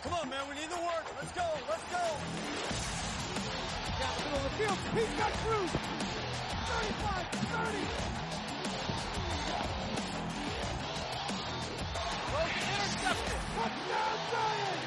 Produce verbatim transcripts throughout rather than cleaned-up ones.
Come on, man. We need the work. Let's go. Let's go. Down the middle of the field. He's got Cruz. thirty-five, thirty. Intercepted. Touchdown, Giants.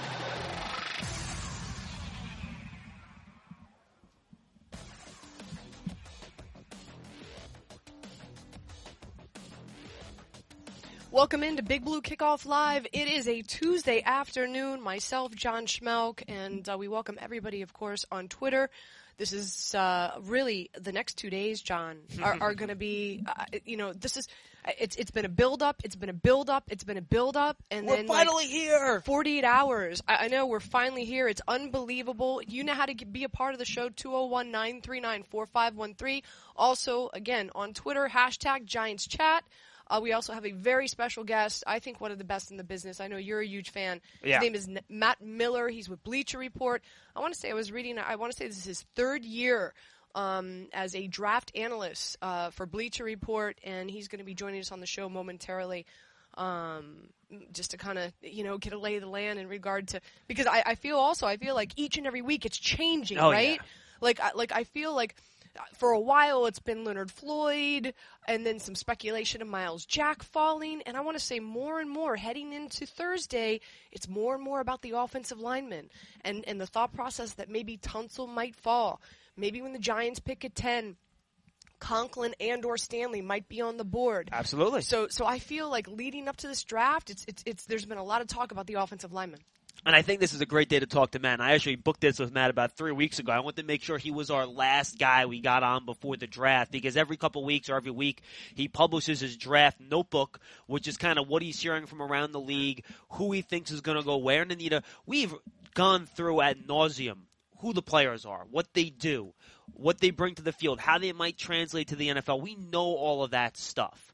Welcome into Big Blue Kickoff Live. It is a Tuesday afternoon. Myself, John Schmelk, and uh, we welcome everybody, of course, on Twitter. This is uh, really the next two days, John, are, are going to be, uh, you know, this is, it's it's been a build-up, it's been a build-up, it's been a build-up, and we're then finally like, here. forty-eight hours. I, I know, we're finally here. It's unbelievable. You know how to get, be a part of the show, two oh one, nine three nine, four five one three. Also, again, on Twitter, hashtag Giants Chat. Uh, we also have a very special guest, I think one of the best in the business. I know you're a huge fan. Yeah. His name is N- Matt Miller. He's with Bleacher Report. I want to say I was reading, I want to say this is his third year um, as a draft analyst uh, for Bleacher Report, and he's going to be joining us on the show momentarily um, just to kind of, you know, get a lay of the land in regard to, because I, I feel also, I feel like each and every week it's changing, Oh, right? yeah. Like, I, like I feel like for a while it's been Leonard Floyd and then some speculation of Miles Jack falling. And I want to say more and more heading into Thursday, it's more and more about the offensive linemen and, and the thought process that maybe Tunsil might fall. Maybe when the Giants pick at ten, Conklin and or Stanley might be on the board. Absolutely. So so I feel like leading up to this draft, it's it's it's there's been a lot of talk about the offensive linemen. And I think this is a great day to talk to Matt. And I actually booked this with Matt about three weeks ago. I wanted to make sure he was our last guy we got on before the draft, because every couple weeks or every week he publishes his draft notebook, which is kind of what he's hearing from around the league, who he thinks is going to go where. And Anita, we've gone through ad nauseum who the players are, what they do, what they bring to the field, how they might translate to the N F L. We know all of that stuff.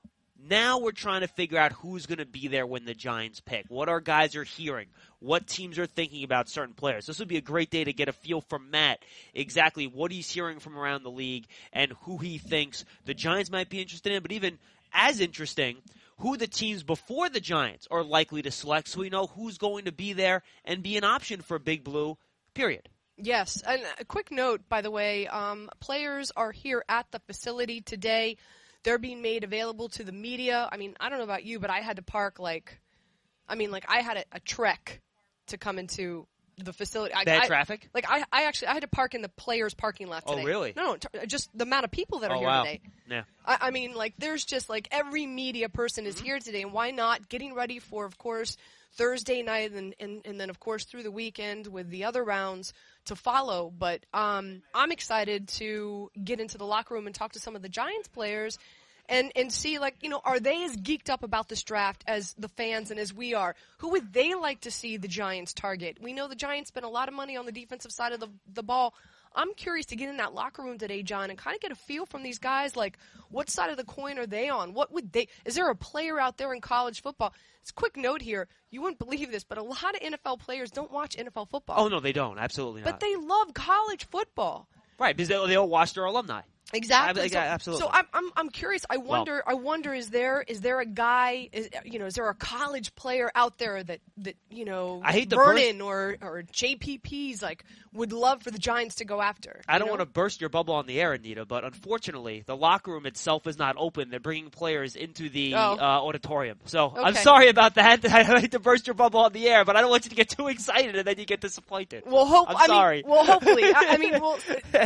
Now we're trying to figure out who's going to be there when the Giants pick, what our guys are hearing, what teams are thinking about certain players. This would be a great day to get a feel from Matt exactly what he's hearing from around the league and who he thinks the Giants might be interested in, but even as interesting, who the teams before the Giants are likely to select so we know who's going to be there and be an option for Big Blue, period. Yes, and a quick note, by the way, um, players are here at the facility today. They're being made available to the media. I mean, I don't know about you, but I had to park like, I mean, like I had a, a trek to come into the facility. I, Bad I, traffic? Like I, I actually, I had to park in the players' parking lot today. Oh, really? No, no, t- just the amount of people that are oh, here wow. today. Yeah. I, I mean, like there's just like every media person is Mm-hmm. here today, and why not? Getting ready for, of course, Thursday night and, and, and then, of course, through the weekend with the other rounds to follow. But um, I'm excited to get into the locker room and talk to some of the Giants players and, and see, like, you know, are they as geeked up about this draft as the fans and as we are? Who would they like to see the Giants target? We know the Giants spent a lot of money on the defensive side of the, the ball. I'm curious to get in that locker room today, John, and kind of get a feel from these guys, like, what side of the coin are they on? What would they – is there a player out there in college football? It's a quick note here. You wouldn't believe this, but a lot of N F L players don't watch N F L football. Oh, no, they don't. Absolutely not. But they love college football. Right, because they, they all watch their alumni. Exactly. I, I, so, absolutely. So I'm I'm I'm curious. I wonder. Well, I wonder. Is there is there a guy? Is, you know, is there a college player out there that, that you know, I hate to Vernon or or J P Ps like would love for the Giants to go after? I don't know? want to burst your bubble on the air, Anita, but unfortunately, the locker room itself is not open. They're bringing players into the Oh. uh, auditorium. So Okay. I'm sorry about that. I hate to burst your bubble on the air, but I don't want you to get too excited and then you get disappointed. Well, hope. I'm I sorry. Mean, well, hopefully. I, I mean, well,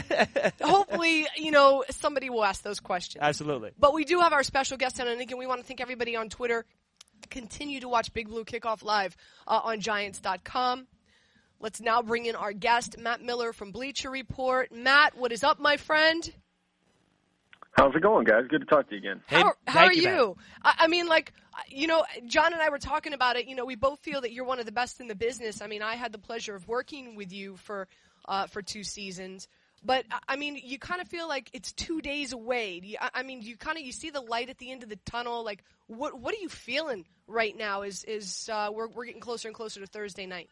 hopefully, you know, somebody will ask those questions. Absolutely. But we do have our special guest on, and again, we want to thank everybody on Twitter. Continue to watch Big Blue Kickoff live uh, on Giants dot com. Let's now bring in our guest, Matt Miller from Bleacher Report. Matt, what is up, my friend? How's it going, guys? Good to talk to you again. Hey, how how thank are you, you? I, I mean, like, you know, John and I were talking about it. You know, we both feel that you're one of the best in the business. I mean, I had the pleasure of working with you for uh, for two seasons. But, I mean, you kind of feel like it's two days away. You, I, I mean, you kind of you see the light at the end of the tunnel. Like, what what are you feeling right now is, is uh, we're, we're getting closer and closer to Thursday night?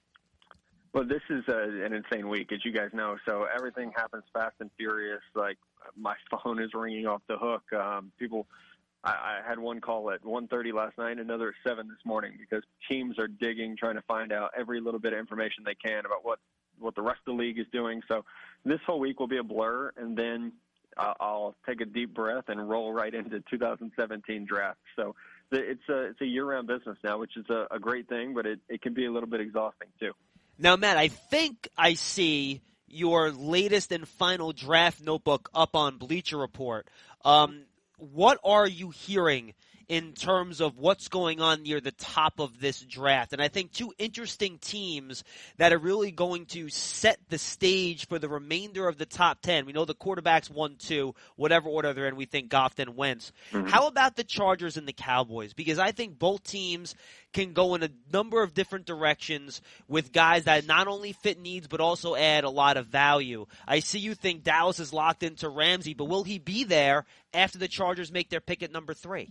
Well, this is uh, an insane week, as you guys know. So everything happens fast and furious. Like, my phone is ringing off the hook. Um, people I, I had one call at one thirty last night, another at seven this morning, because teams are digging, trying to find out every little bit of information they can about what, what the rest of the league is doing. So this whole week will be a blur, and then uh, I'll take a deep breath and roll right into two thousand seventeen draft. So the, it's a it's a year-round business now, which is a, a great thing, but it, it can be a little bit exhausting too. Now, Matt, I think I see your latest and final draft notebook up on Bleacher Report. Um, what are you hearing in terms of what's going on near the top of this draft? And I think two interesting teams that are really going to set the stage for the remainder of the top ten. We know the quarterbacks one, two, whatever order they're in, we think Goff then Wentz. Mm-hmm. How about the Chargers and the Cowboys? Because I think both teams can go in a number of different directions with guys that not only fit needs but also add a lot of value. I see you think Dallas is locked into Ramsey, but will he be there after the Chargers make their pick at number three?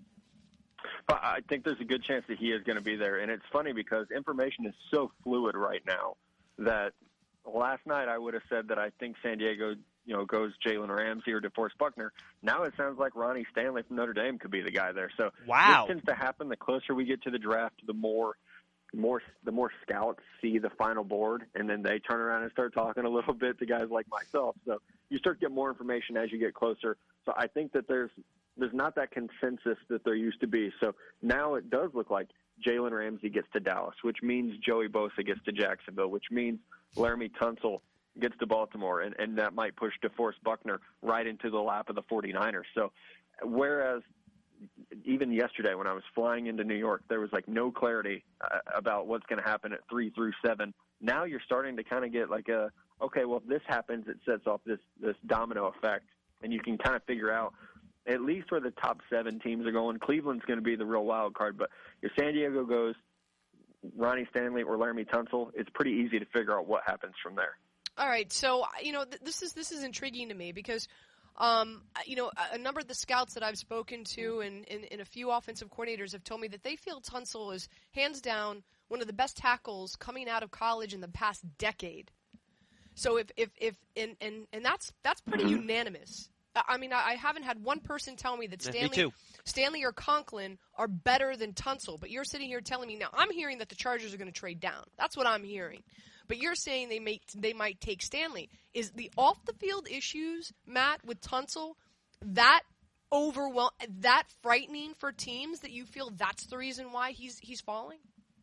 I think there's a good chance that he is going to be there. And it's funny because information is so fluid right now that last night I would have said that I think San Diego, you know, goes Jalen Ramsey or DeForest Buckner. Now it sounds like Ronnie Stanley from Notre Dame could be the guy there. So wow. This tends to happen. The closer we get to the draft, the more more the more scouts see the final board, and then they turn around and start talking a little bit to guys like myself. So you start to get more information as you get closer. So I think that there's There's not that consensus that there used to be. So now it does look like Jalen Ramsey gets to Dallas, which means Joey Bosa gets to Jacksonville, which means Laramie Tunsil gets to Baltimore, and, and that might push DeForest Buckner right into the lap of the 49ers. So whereas even yesterday when I was flying into New York, there was like no clarity uh, about what's going to happen at three through seven. Now you're starting to kind of get like a, okay, well, if this happens, it sets off this, this domino effect, and you can kind of figure out at least where the top seven teams are going. Cleveland's going to be the real wild card, but if San Diego goes Ronnie Stanley or Laramie Tunsil, it's pretty easy to figure out what happens from there. All right, so you know th- this is this is intriguing to me because um, you know a, a number of the scouts that I've spoken to and, and, and a few offensive coordinators have told me that they feel Tunsil is hands down one of the best tackles coming out of college in the past decade. So if if if and and, and that's that's pretty mm-hmm. unanimous. I mean, I haven't had one person tell me that Stanley, Stanley or Conklin are better than Tunsil, but you're sitting here telling me now. I'm hearing that the Chargers are going to trade down. That's what I'm hearing. But you're saying they may they might take Stanley. Is the off the field issues, Matt, with Tunsil that overwhelm that frightening for teams that you feel that's the reason why he's he's falling?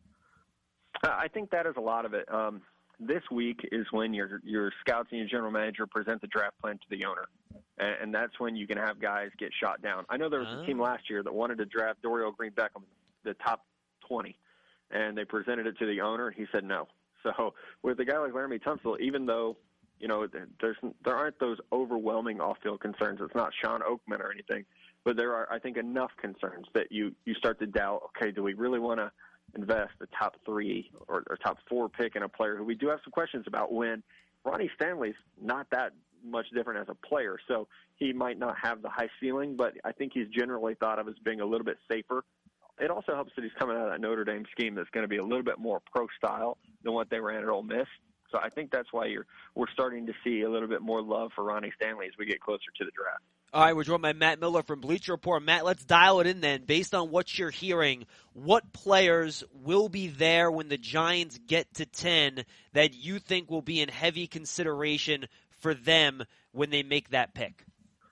I think that is a lot of it. Um, this week is when your your scouts and your general manager present the draft plan to the owner. And, and that's when you can have guys get shot down. I know there was oh. a team last year that wanted to draft Dorial Green-Beckham, the top twenty, and they presented it to the owner, and he said no. So with a guy like Laramie Tunsil, even though, you know, there's there aren't those overwhelming off-field concerns. It's not Sean Oakman or anything, but there are, I think, enough concerns that you, you start to doubt, okay, do we really want to invest the top three or, or top four pick in a player who we do have some questions about when Ronnie Stanley's not that much different as a player, so he might not have the high ceiling, but I think he's generally thought of as being a little bit safer. It also helps that he's coming out of that Notre Dame scheme that's going to be a little bit more pro-style than what they ran at Ole Miss. So I think that's why you're we're starting to see a little bit more love for Ronnie Stanley as we get closer to the draft. All right, we're joined by Matt Miller from Bleacher Report. Matt, let's dial it in then. Based on what you're hearing, what players will be there when the Giants get to ten that you think will be in heavy consideration for them when they make that pick?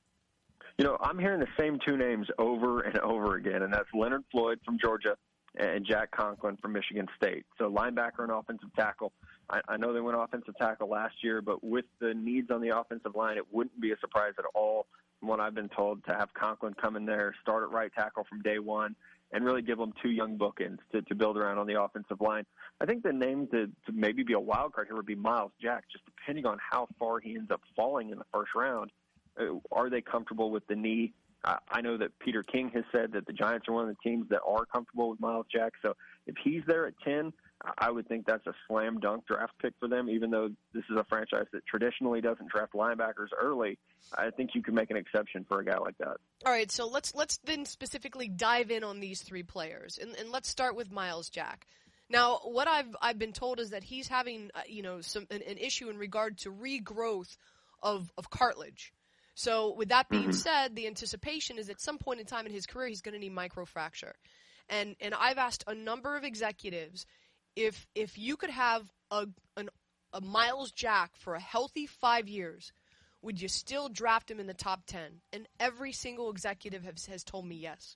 You know, I'm hearing the same two names over and over again, and that's Leonard Floyd from Georgia and Jack Conklin from Michigan State. So linebacker and offensive tackle. I, I know they went offensive tackle last year, but with the needs on the offensive line, it wouldn't be a surprise at all, from what I've been told, to have Conklin come in there, start at right tackle from day one, and really give them two young bookends to, to build around on the offensive line. I think the name to, to maybe be a wild card here would be Miles Jack, just depending on how far he ends up falling in the first round. Uh, are they comfortable with the knee? Uh, I know that Peter King has said that the Giants are one of the teams that are comfortable with Miles Jack. So if he's there at ten, I would think that's a slam dunk draft pick for them, even though this is a franchise that traditionally doesn't draft linebackers early. I think you can make an exception for a guy like that. All right, so let's let's then specifically dive in on these three players, and, and let's start with Miles Jack. Now, what I've I've been told is that he's having uh, you know some an, an issue in regard to regrowth of of cartilage. So with that being Mm-hmm. said, the anticipation is at some point in time in his career he's going to need microfracture. And and I've asked a number of executives if if you could have a an, a Miles Jack for a healthy five years, would you still draft him in the top ten? And every single executive has, has told me yes.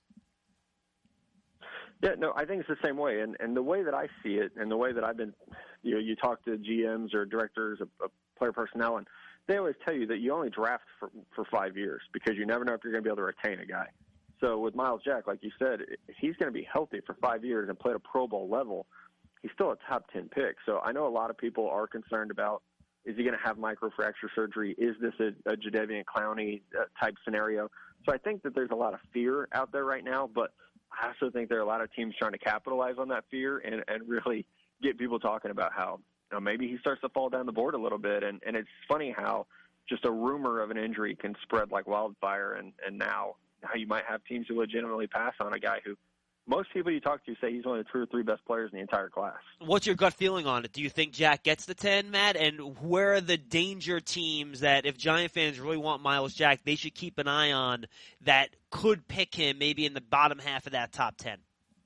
Yeah, no, I think it's the same way. And and the way that I see it and the way that I've been, you know, you talk to G Ms or directors of, of player personnel, and they always tell you that you only draft for, for five years because you never know if you're going to be able to retain a guy. So with Miles Jack, like you said, if he's going to be healthy for five years and play at a Pro Bowl level, he's still a top ten pick. So I know a lot of people are concerned about, is he going to have microfracture surgery? Is this a, a Jadeveon Clowney uh, type scenario? So I think that there's a lot of fear out there right now, but I also think there are a lot of teams trying to capitalize on that fear and, and really get people talking about how, you know, maybe he starts to fall down the board a little bit. And, and it's funny how just a rumor of an injury can spread like wildfire, and, and now how you might have teams who legitimately pass on a guy who most people you talk to say he's one of the two or three best players in the entire class. What's your gut feeling on it? Do you think Jack gets the ten, Matt? And where are the danger teams that if Giant fans really want Miles Jack, they should keep an eye on that could pick him maybe in the bottom half of that top ten?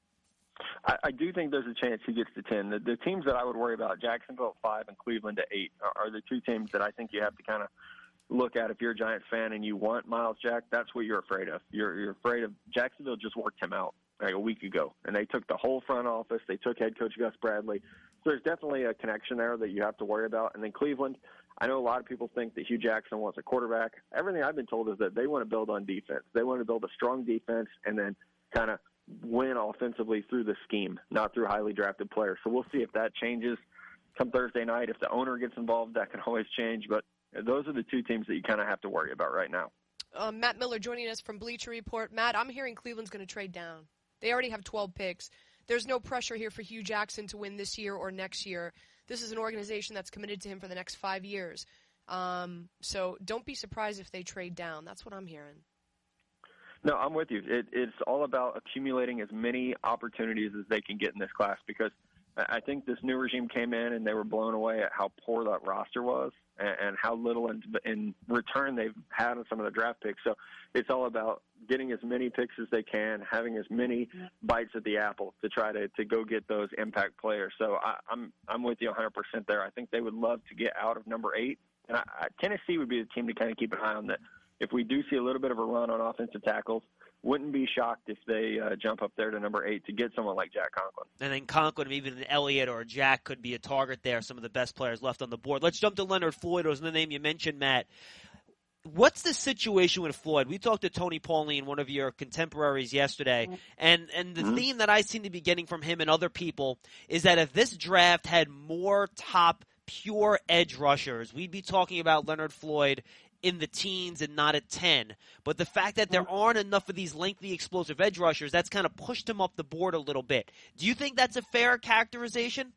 I, I do think there's a chance he gets to ten. The, the teams that I would worry about, Jacksonville at five and Cleveland at eight, are, are the two teams that I think you have to kind of look at. If you're a Giants fan and you want Miles Jack, that's what you're afraid of. You're, you're afraid of Jacksonville just worked him out like a week ago, and they took the whole front office. They took head coach Gus Bradley. So there's definitely a connection there that you have to worry about. And then Cleveland, I know a lot of people think that Hugh Jackson wants a quarterback. Everything I've been told is that they want to build on defense. They want to build a strong defense and then kind of win offensively through the scheme, not through highly drafted players. So we'll see if that changes come Thursday night. If the owner gets involved, that can always change. But those are the two teams that you kind of have to worry about right now. Uh, Matt Miller joining us from Bleacher Report. Matt, I'm hearing Cleveland's going to trade down. They already have twelve picks. There's no pressure here for Hugh Jackson to win this year or next year. This is an organization that's committed to him for the next five years. Um, so don't be surprised if they trade down. That's what I'm hearing. No, I'm with you. It, it's all about accumulating as many opportunities as they can get in this class, because I think this new regime came in and they were blown away at how poor that roster was and, and how little in, in return they've had on some of the draft picks. So it's all about getting as many picks as they can, having as many bites at the apple to try to, to go get those impact players. So I, I'm I'm with you one hundred percent there. I think they would love to get out of number eight, and I, I, Tennessee would be the team to kind of keep an eye on that. If we do see a little bit of a run on offensive tackles, wouldn't be shocked if they uh, jump up there to number eight to get someone like Jack Conklin. And then Conklin, even an Elliott or a Jack could be a target there, some of the best players left on the board. Let's jump to Leonard Floyd, who's the name you mentioned, Matt. What's the situation with Floyd? We talked to Tony Pauline, one of your contemporaries, yesterday, and, and the mm-hmm. theme that I seem to be getting from him and other people is that if this draft had more top pure edge rushers, we'd be talking about Leonard Floyd in the teens and not at ten. But the fact that there aren't enough of these lengthy, explosive edge rushers, that's kind of pushed him up the board a little bit. Do you think that's a fair characterization?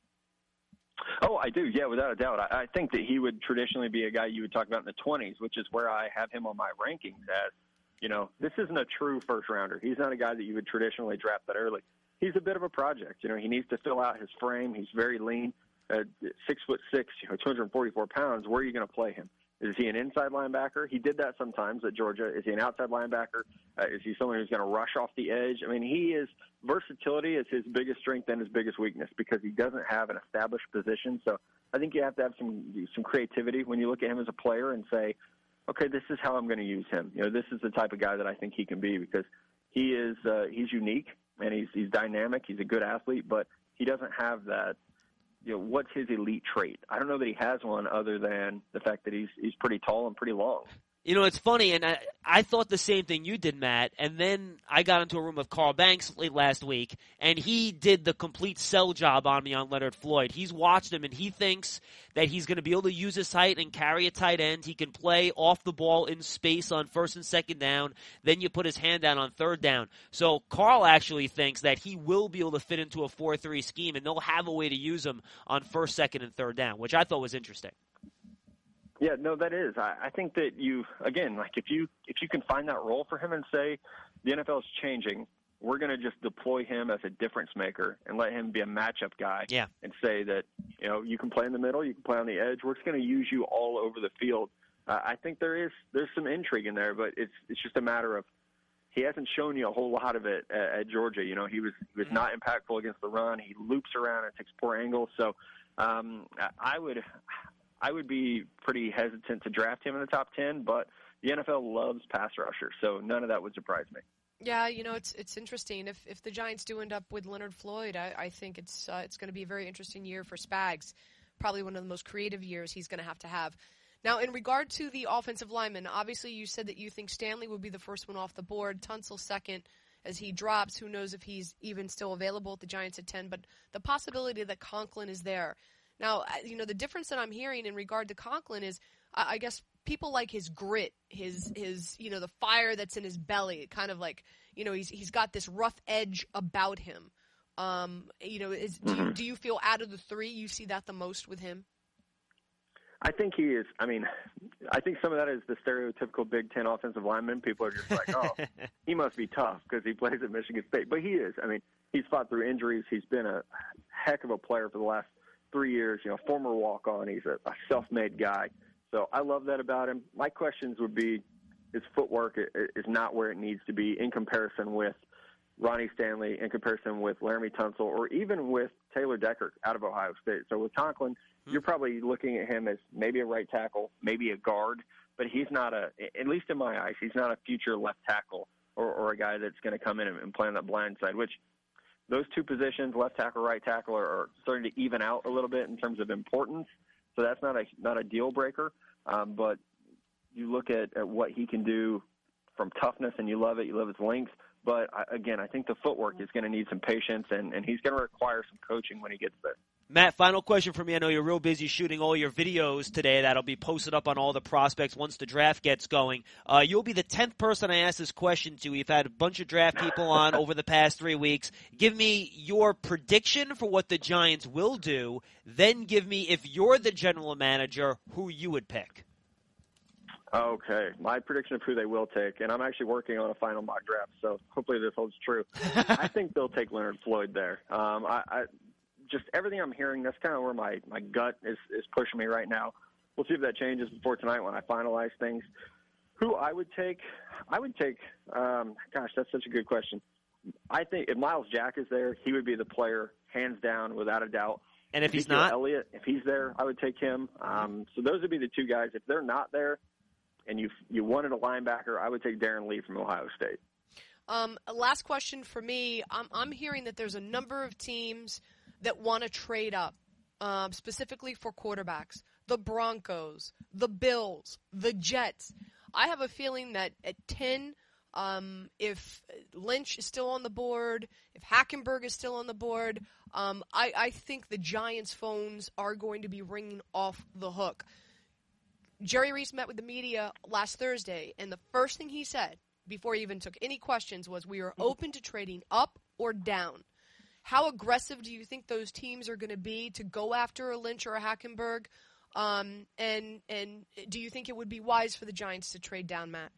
Oh, I do. Yeah, without a doubt. I, I think that he would traditionally be a guy you would talk about in the twenties, which is where I have him on my rankings as, you know, this isn't a true first rounder. He's not a guy that you would traditionally draft that early. He's a bit of a project. You know, he needs to fill out his frame. He's very lean, uh, six foot six, you know, two hundred forty-four pounds. Where are you going to play him? Is he an inside linebacker? He did that sometimes at Georgia. Is he an outside linebacker? Uh, is he someone who's going to rush off the edge? I mean, he is versatility is his biggest strength and his biggest weakness because he doesn't have an established position. So I think you have to have some some creativity when you look at him as a player and say, okay, this is how I'm going to use him. You know, this is the type of guy that I think he can be because he is uh, he's unique and he's he's dynamic. He's a good athlete, but he doesn't have that. You know, what's his elite trait? I don't know that he has one other than the fact that he's he's pretty tall and pretty long. You know, it's funny, and I, I thought the same thing you did, Matt, and then I got into a room with Carl Banks late last week, and he did the complete sell job on me on Leonard Floyd. He's watched him, and he thinks that he's going to be able to use his height and carry a tight end. He can play off the ball in space on first and second down. Then you put his hand down on third down. So Carl actually thinks that he will be able to fit into a four three scheme, and they'll have a way to use him on first, second, and third down, which I thought was interesting. Yeah, no, that is. I, I think that you, again, like if you if you can find that role for him and say the N F L is changing, we're going to just deploy him as a difference maker and let him be a matchup guy. Yeah. And say that, you know, you can play in the middle, you can play on the edge. We're just going to use you all over the field. Uh, I think there is there's some intrigue in there, but it's it's just a matter of he hasn't shown you a whole lot of it at, at Georgia. You know, he was he was not impactful against the run. He loops around and takes poor angles. So um, I would I would be pretty hesitant to draft him in the top ten, but the N F L loves pass rushers, so none of that would surprise me. Yeah, you know, it's it's interesting. If if the Giants do end up with Leonard Floyd, I, I think it's uh, it's going to be a very interesting year for Spags. Probably one of the most creative years he's going to have to have. Now, in regard to the offensive linemen, obviously you said that you think Stanley would be the first one off the board, Tunsil second as he drops. Who knows if he's even still available at the Giants at ten, but the possibility that Conklin is there. Now, you know, the difference that I'm hearing in regard to Conklin is, I guess, people like his grit, his, his, you know, the fire that's in his belly, kind of like, you know, he's he's got this rough edge about him. Um, you know, is, do, you, do you feel out of the three you see that the most with him? I think he is. I mean, I think some of that is the stereotypical Big Ten offensive lineman. People are just like, oh, he must be tough because he plays at Michigan State. But he is. I mean, he's fought through injuries. He's been a heck of a player for the last three years. You know, former walk-on. He's a, a self-made guy. So I love that about him. My questions would be his footwork is not where it needs to be in comparison with Ronnie Stanley, in comparison with Laramie Tunsil, or even with Taylor Decker out of Ohio State. So with Conklin, you're probably looking at him as maybe a right tackle, maybe a guard, but he's not a, at least in my eyes, he's not a future left tackle or, or a guy that's going to come in and play on that blind side, which those two positions, left tackle, right tackle, are, are starting to even out a little bit in terms of importance. So that's not a not a deal breaker. Um, but you look at, at what he can do from toughness, and you love it. You love his length. But, I, again, I think the footwork is going to need some patience, and, and he's going to require some coaching when he gets there. Matt, final question for me. I know you're real busy shooting all your videos today. That'll be posted up on all the prospects once the draft gets going. Uh, you'll be the tenth person I ask this question to. We've had a bunch of draft people on over the past three weeks. Give me your prediction for what the Giants will do. Then give me, if you're the general manager, who you would pick. Okay, my prediction of who they will take, and I'm actually working on a final mock draft, so hopefully this holds true. I think they'll take Leonard Floyd there. Um, I, I just everything I'm hearing, that's kind of where my, my gut is, is pushing me right now. We'll see if that changes before tonight when I finalize things. Who I would take, I would take, um, gosh, that's such a good question. I think if Miles Jack is there, he would be the player, hands down, without a doubt. And if he's Ezekiel not? Elliott, if he's there, I would take him. Um, so those would be the two guys. If they're not there, and you you wanted a linebacker, I would take Darren Lee from Ohio State. Um, last question for me. I'm, I'm hearing that there's a number of teams that want to trade up, um, specifically for quarterbacks. The Broncos, the Bills, the Jets. I have a feeling that at ten, um, if Lynch is still on the board, if Hackenberg is still on the board, um, I, I think the Giants' phones are going to be ringing off the hook. Jerry Reese met with the media last Thursday, and the first thing he said, before he even took any questions, was we are open to trading up or down. How aggressive do you think those teams are going to be to go after a Lynch or a Hackenberg? Um, and and do you think it would be wise for the Giants to trade down, Matt?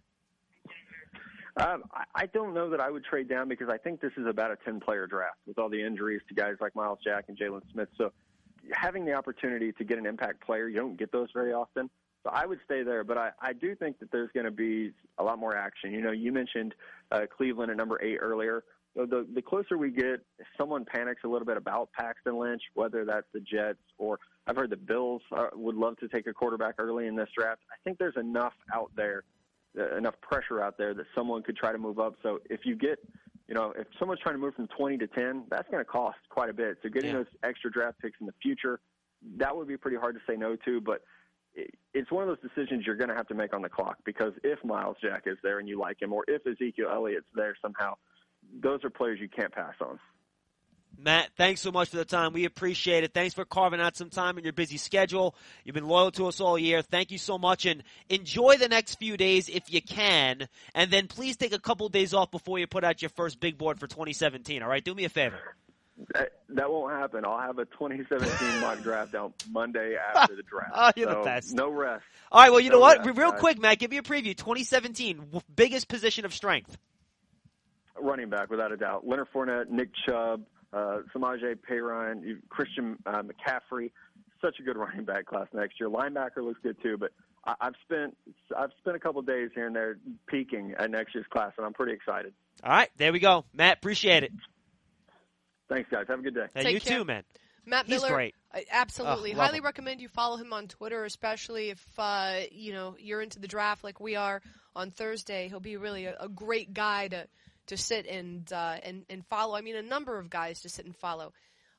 Um, I, I don't know that I would trade down because I think this is about a ten-player draft with all the injuries to guys like Miles Jack and Jalen Smith. So having the opportunity to get an impact player, you don't get those very often. So I would stay there, but I, I do think that there's going to be a lot more action. You know, you mentioned uh, Cleveland at number eight earlier. So the, the closer we get, if someone panics a little bit about Paxton Lynch, whether that's the Jets or I've heard the Bills uh, would love to take a quarterback early in this draft. I think there's enough out there, uh, enough pressure out there that someone could try to move up. So if you get, you know, if someone's trying to move from twenty to ten, that's going to cost quite a bit. So getting yeah. those extra draft picks in the future, that would be pretty hard to say no to, but it's one of those decisions you're going to have to make on the clock because if Miles Jack is there and you like him, or if Ezekiel Elliott's there somehow, those are players you can't pass on. Matt, thanks so much for the time. We appreciate it. Thanks for carving out some time in your busy schedule. You've been loyal to us all year. Thank you so much, and enjoy the next few days if you can, and then please take a couple days off before you put out your first big board for twenty seventeen, all right? Do me a favor. That, that won't happen. I'll have a twenty seventeen mock draft out Monday after the draft. Oh, you're so the best. No rest. All right, well, you no know what? Rest, Real guys. quick, Matt, give me a preview. twenty seventeen, biggest position of strength. Running back, without a doubt. Leonard Fournette, Nick Chubb, uh, Samaje Perine, Christian uh, McCaffrey. Such a good running back class next year. Linebacker looks good, too, but I, I've spent I've spent a couple of days here and there peeking at next year's class, and I'm pretty excited. All right, there we go. Matt, appreciate it. Thanks, guys. Have a good day. Hey, Take you care. too, man. Matt He's Miller, great. uh, absolutely. Oh, love Highly him. recommend you follow him on Twitter, especially if uh, you know you're into the draft like we are on Thursday. He'll be really a, a great guy to to sit and uh, and and follow. I mean, a number of guys to sit and follow.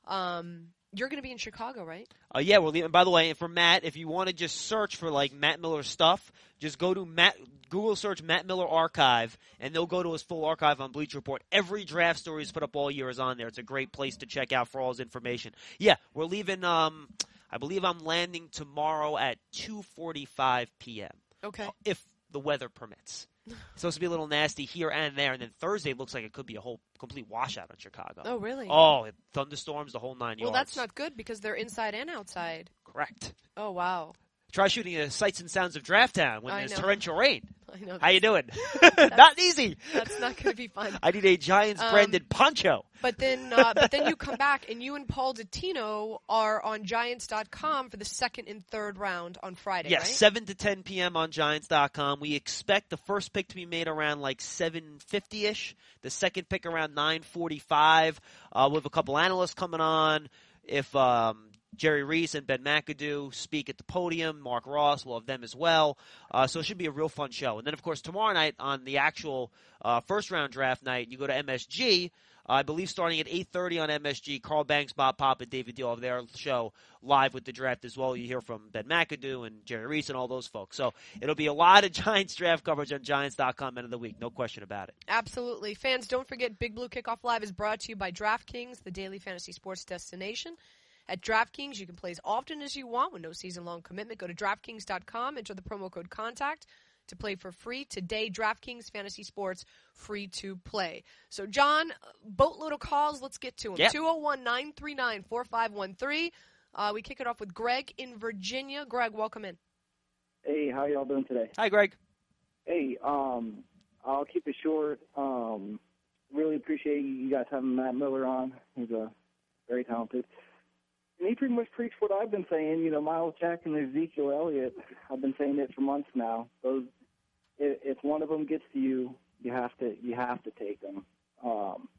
Um, you're going to be in Chicago, right? Uh, yeah, we're leaving. By the way, for Matt, if you want to just search for like Matt Miller stuff, just go to Matt Google search Matt Miller Archive, and they'll go to his full archive on Bleacher Report. Every draft story he's put up all year is on there. It's a great place to check out for all his information. Yeah, we're leaving. Um, I believe I'm landing tomorrow at two forty-five p.m. Okay. if the weather permits. It's supposed to be a little nasty here and there, and then Thursday looks like it could be a whole complete washout in Chicago. Oh, really? Oh, it- thunderstorms, the whole nine well, yards. that's not good because they're inside and outside. correct. Oh, wow. Try shooting a Sights and Sounds of Draft Town when I there's know. torrential rain. I know. How you doing? Not easy. That's not going to be fun. I need a Giants branded Um, poncho. But then, uh, but then you come back, and you and Paul Dottino are on Giants dot com for the second and third round on Friday, Yes, right? seven to ten p.m. on Giants dot com. We expect the first pick to be made around like seven fifty-ish. The second pick around nine forty-five. Uh, we have a couple analysts coming on. If um, Jerry Reese and Ben McAdoo speak at the podium, Mark Ross will have them as well. Uh, so it should be a real fun show. And then, of course, tomorrow night on the actual uh, first-round draft night, you go to M S G. Uh, I believe starting at eight thirty on M S G, Carl Banks, Bob Pop, and David Deal have their show live with the draft as well. You hear from Ben McAdoo and Jerry Reese and all those folks. So it'll be a lot of Giants draft coverage on Giants dot com end of the week. No question about it. Absolutely. Fans, don't forget Big Blue Kickoff Live is brought to you by DraftKings, the daily fantasy sports destination. At DraftKings, you can play as often as you want with no season-long commitment. Go to DraftKings dot com, enter the promo code CONTACT to play for free. Today, DraftKings Fantasy Sports, free to play. So, John, boatload of calls. Let's get to them. Yep. two oh one, nine three nine, four five one three. Uh, we kick it off with Greg in Virginia. Greg, welcome in. Hey, how y'all doing today? Hi, Greg. Hey, um, I'll keep it short. Um, really appreciate you guys having Matt Miller on. He's a very talented. And he pretty much preached what I've been saying. You know, Miles Jack and Ezekiel Elliott. I've been saying it for months now. Those, if, if one of them gets to you, you have to you have to take them. Um,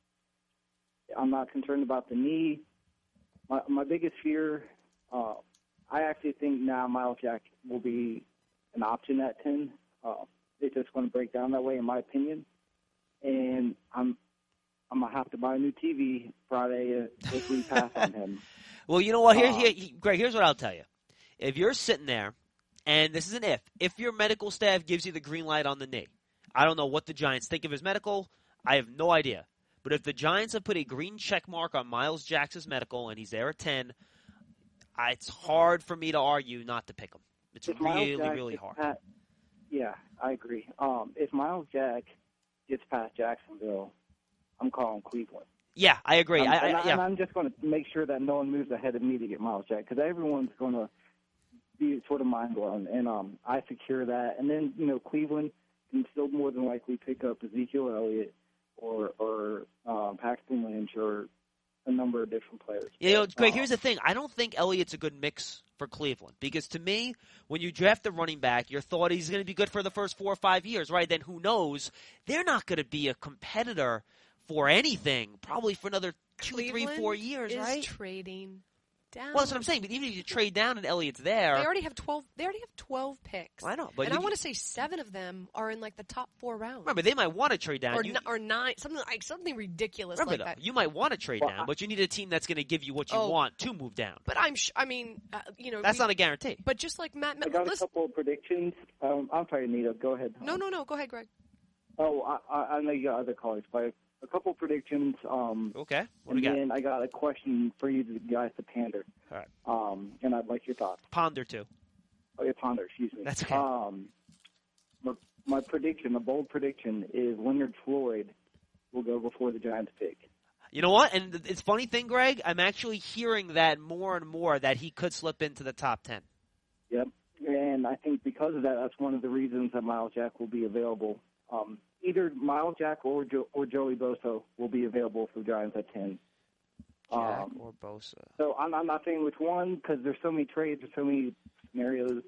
I'm not concerned about the knee. My, my biggest fear, uh, I actually think now Miles Jack will be an option at ten. Uh, it's just going to break down that way, in my opinion. And I'm I'm gonna have to buy a new T V Friday if we pass on him. Well, you know what? Here, Uh, here, Greg, here's what I'll tell you. If you're sitting there, and this is an if, if your medical staff gives you the green light on the knee, I don't know what the Giants think of his medical. I have no idea. But if the Giants have put a green check mark on Miles Jack's medical and he's there at ten, I, it's hard for me to argue not to pick him. It's If Miles really, Jack really gets hard. Pat, yeah, I agree. Um, if Miles Jack gets past Jacksonville, I'm calling Cleveland. Yeah, I agree. Um, I, and, I, I, yeah. and I'm just going to make sure that no one moves ahead of me to get Miles Jack because everyone's going to be sort of mind blown. And um, I secure that. And then, you know, Cleveland can still more than likely pick up Ezekiel Elliott or, or um, Paxton Lynch or a number of different players. You know, Greg, Uh, here's the thing. I don't think Elliott's a good mix for Cleveland because to me, when you draft a running back, your thought he's going to be good for the first four or five years, right? Then who knows? They're not going to be a competitor for anything, probably for another two, Cleveland three, four years, is right? trading down. Well, that's what I'm saying. But even if you trade down and Elliott's there, They already have twelve. They already have twelve picks. I know, but and I you- want to say seven of them are in like the top four rounds. remember they might want to trade down. or, You, n- or nine, something like something ridiculous remember like though, that. you might want to trade Well, down, I- but you need a team that's going to give you what you Oh. want to move down. But I'm, sh- I mean, uh, you know, That's we- not a guarantee. But just like Matt, I got a listen, couple of predictions. Um, I'm sorry, Nita. Go ahead. no, no, no. Go ahead, Greg. Oh, I, I I know you got other callers, but a couple of predictions. Um, Okay, what do and we got? then I got a question for you guys to pander. All right. Um, and I'd like your thoughts. Ponder two. Oh, yeah, ponder. Excuse me. That's okay. Um, my, my prediction, a bold prediction, is Leonard Floyd will go before the Giants pick. You know what? And it's funny thing, Greg. I'm actually hearing that more and more that he could slip into the top ten. Yep. And I think because of that, that's one of the reasons that Miles Jack will be available. Um, either Miles Jack or jo- or Joey Bosa will be available for the Giants at ten. Jack Um, or Bosa. So I'm, I'm not saying which one because there's so many trades, there's so many scenarios.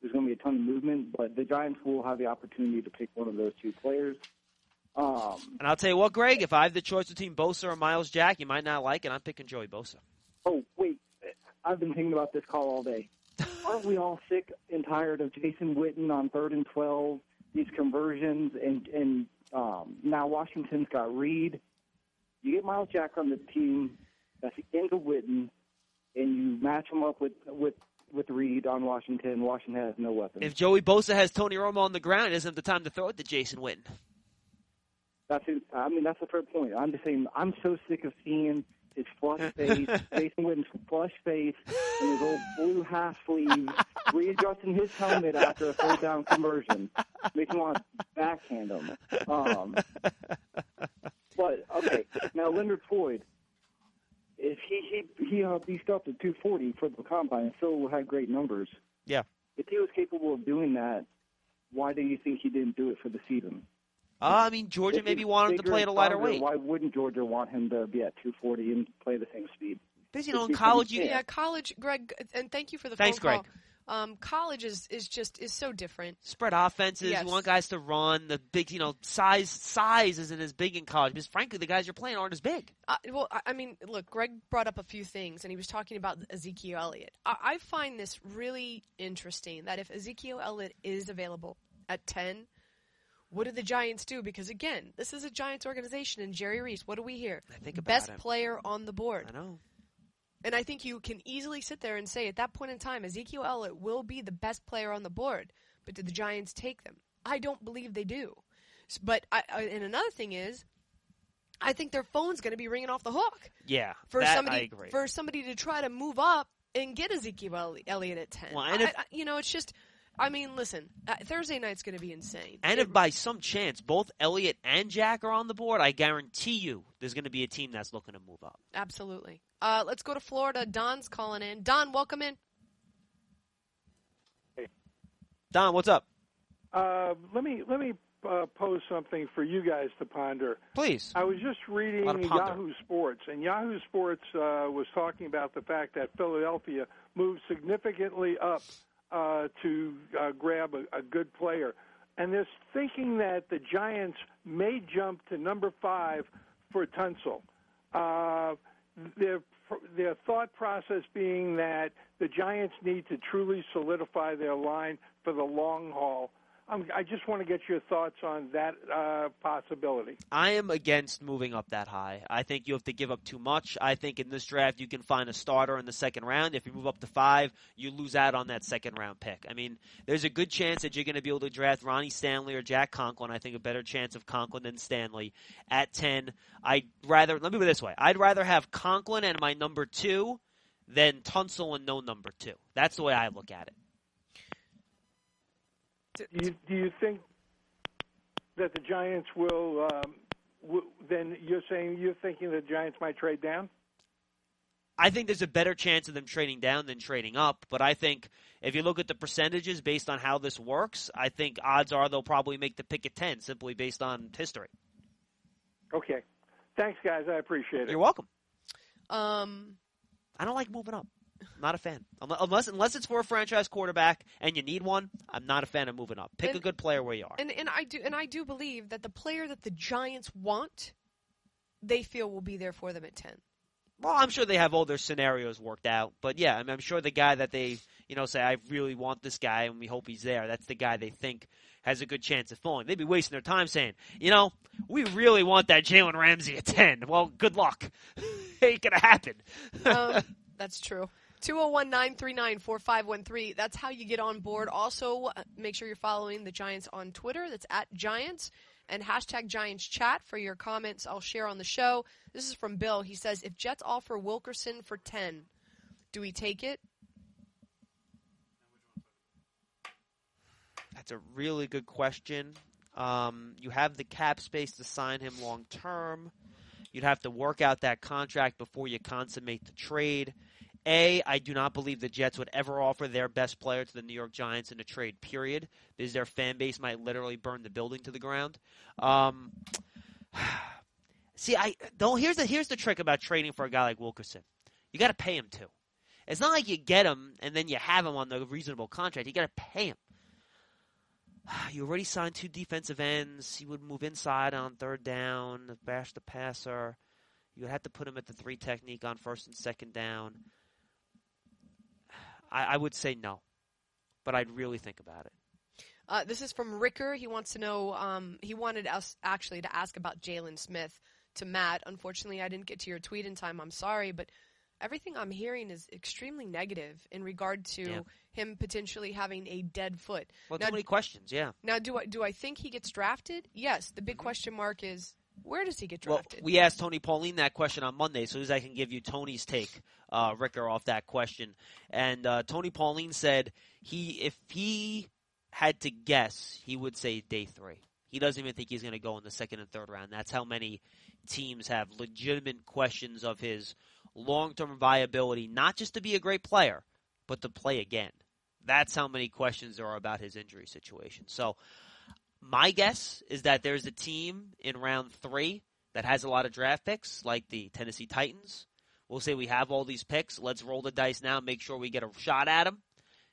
there's going to be a ton of movement, but the Giants will have the opportunity to pick one of those two players. Um, and I'll tell you what, Greg, if I have the choice between Bosa or Miles Jack, you might not like it. I'm picking Joey Bosa. Oh, wait. I've been thinking about this call all day. Aren't we all sick and tired of Jason Witten on third and twelve, these conversions, and, and um, now Washington's got Reed? You get Miles Jack on the team that's into Witten, and you match him up with, with, with Reed on Washington. Washington has no weapons. If Joey Bosa has Tony Romo on the ground, he doesn't have the time to throw it to Jason Witten. That's it. I mean, that's a fair point. I'm just saying, I'm so sick of seeing his flush face, Jason Witten's flush face, and his old blue half sleeves, readjusting his helmet after a third down conversion. Makes me want to backhand him. Um, but, okay, now Leonard Floyd, if he he, he uh, beast up to two forty for the combine and still had great numbers. Yeah. If he was capable of doing that, why do you think he didn't do it for the season? Uh, I mean, Georgia If maybe he's wanted him to bigger play at a and lighter stronger, weight. Why wouldn't Georgia want him to be at two forty and play the same speed? Because, you know, Just in because college, he you can. Yeah, college, Greg, and thank you for the Thanks, phone Greg. call. Um, college is, is just is so different. spread offenses. Yes. You want guys to run. The big, you know, size size isn't as big in college because, frankly, the guys you're playing aren't as big. Uh, well, I I mean, look, Greg brought up a few things, and he was talking about Ezekiel Elliott. I, I find this really interesting that if Ezekiel Elliott is available at ten, what do the Giants do? Because, again, this is a Giants organization, and Jerry Reese, what do we hear? I think about Best it. player on the board. I know. And I think you can easily sit there and say at that point in time, Ezekiel Elliott will be the best player on the board. But did the Giants take them? I don't believe they do. S- But I, I, and another thing is, I think their phone's going to be ringing off the hook Yeah, for that I somebody agree. for somebody to try to move up and get Ezekiel Elli- Elliott at ten. Well, and I- if- I- you know, it's just. I mean, listen. Uh, Thursday night's going to be insane. And It- if by some chance both Elliott and Jack are on the board, I guarantee you there's going to be a team that's looking to move up. Absolutely. Uh, let's go to Florida. Don's calling in. Don, welcome in. Don, what's up? Uh, let me let me uh, pose something for you guys to ponder. Please. I was just reading Lot of ponder. Yahoo Sports, and Yahoo Sports uh, was talking about the fact that Philadelphia moved significantly up uh, to uh, grab a, a good player. And they're thinking that the Giants may jump to number five for Tunsil. Uh, their, their thought process being that the Giants need to truly solidify their line for the long haul. Um, I just want to get your thoughts on that uh, possibility. I am against moving up that high. I think you have to give up too much. I think in this draft you can find a starter in the second round. If you move up to five, you lose out on that second round pick. I mean, there's a good chance that you're going to be able to draft Ronnie Stanley or Jack Conklin. I think a better chance of Conklin than Stanley at ten. I'd rather, let me put it this way. I'd rather have Conklin and my number two than Tunsil and no number two. That's the way I look at it. T- Do you, do you think that the Giants will, um, w- then you're saying you're thinking the Giants might trade down? I think there's a better chance of them trading down than trading up, but I think if you look at the percentages based on how this works, I think odds are they'll probably make the pick at ten simply based on history. Okay. Thanks, guys. I appreciate it. You're welcome. Um, I don't like moving up. Not a fan. Unless unless it's for a franchise quarterback and you need one, I'm not a fan of moving up. Pick And- a good player where you are. and and I do and I do believe that the player that the Giants want, they feel will be there for them at ten. Well, I'm sure they have all their scenarios worked out. But, yeah, I mean, I'm sure the guy that they, you know, say, I really want this guy and we hope he's there, that's the guy they think has a good chance of falling. They'd be wasting their time saying, you know, we really want that Jalen Ramsey at ten. Well, good luck. Ain't going to happen. Um, that's true. two oh one, nine three nine, four five one three. That's how you get on board. Also, uh, make sure you're following the Giants on Twitter. That's at Giants. And hashtag Giants Chat for your comments I'll share on the show. This is from Bill. He says, if Jets offer Wilkerson for ten, do we take it? That's a really good question. Um, you have the cap space to sign him long term. You'd have to work out that contract before you consummate the trade. A, I do not believe the Jets would ever offer their best player to the New York Giants in a trade, period, because their fan base might literally burn the building to the ground. Um, see, I don't. Here's the here's the trick about trading for a guy like Wilkerson. You got to pay him too. It's not like you get him and then you have him on the reasonable contract. You got to pay him. You already signed two defensive ends. He would move inside on third down, bash the passer. You would have to put him at the three technique on first and second down. I, I would say no, but I'd really think about it. Uh, this is from Ricker. He wants to know, um, he wanted us actually to ask about Jalen Smith to Matt. Unfortunately, I didn't get to your tweet in time. I'm sorry, but everything I'm hearing is extremely negative in regard to yeah. him potentially having a dead foot. Well, now, too many questions, yeah. Now, do I do I think he gets drafted? Yes. The big question mark is, where does he get Well, drafted? we asked Tony Pauline that question on Monday, so as I can give you Tony's take, uh, Ricker, off that question. And uh, Tony Pauline said he, if he had to guess, he would say day three. He doesn't even think he's going to go in the second and third round. That's how many teams have legitimate questions of his long-term viability, not just to be a great player, but to play again. That's how many questions there are about his injury situation. So my guess is that there's a team in round three that has a lot of draft picks, like the Tennessee Titans. We'll say we have all these picks. Let's roll the dice now and make sure we get a shot at him.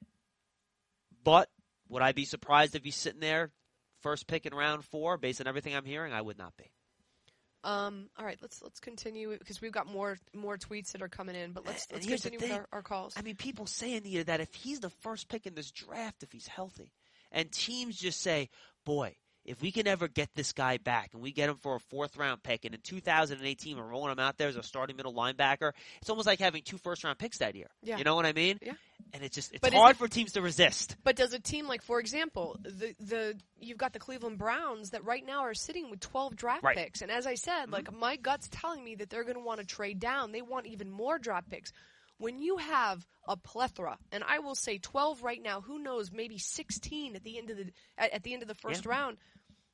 But would I be surprised if he's sitting there first pick in round four based on everything I'm hearing? I would not be. Um, all right, let's let's continue because we've got more more tweets that are coming in. But let's And let's here's the continue with thing. our, our calls. I mean, people say, Anita, that if he's the first pick in this draft, if he's healthy, and teams just say, boy, if we can ever get this guy back and we get him for a fourth-round pick, and in two thousand eighteen we're rolling him out there as a starting middle linebacker, it's almost like having two first-round picks that year. Yeah. You know what I mean? Yeah. And it's just it's But is hard it- for teams to resist. But does a team like, for example, the the you've got the Cleveland Browns that right now are sitting with twelve draft Right. picks, and as I said, Mm-hmm. like my gut's telling me that they're going to want to trade down. They want even more draft picks. When you have a plethora, and I will say twelve right now, who knows, maybe sixteen at the end of the at, at the end of the first Yeah. round.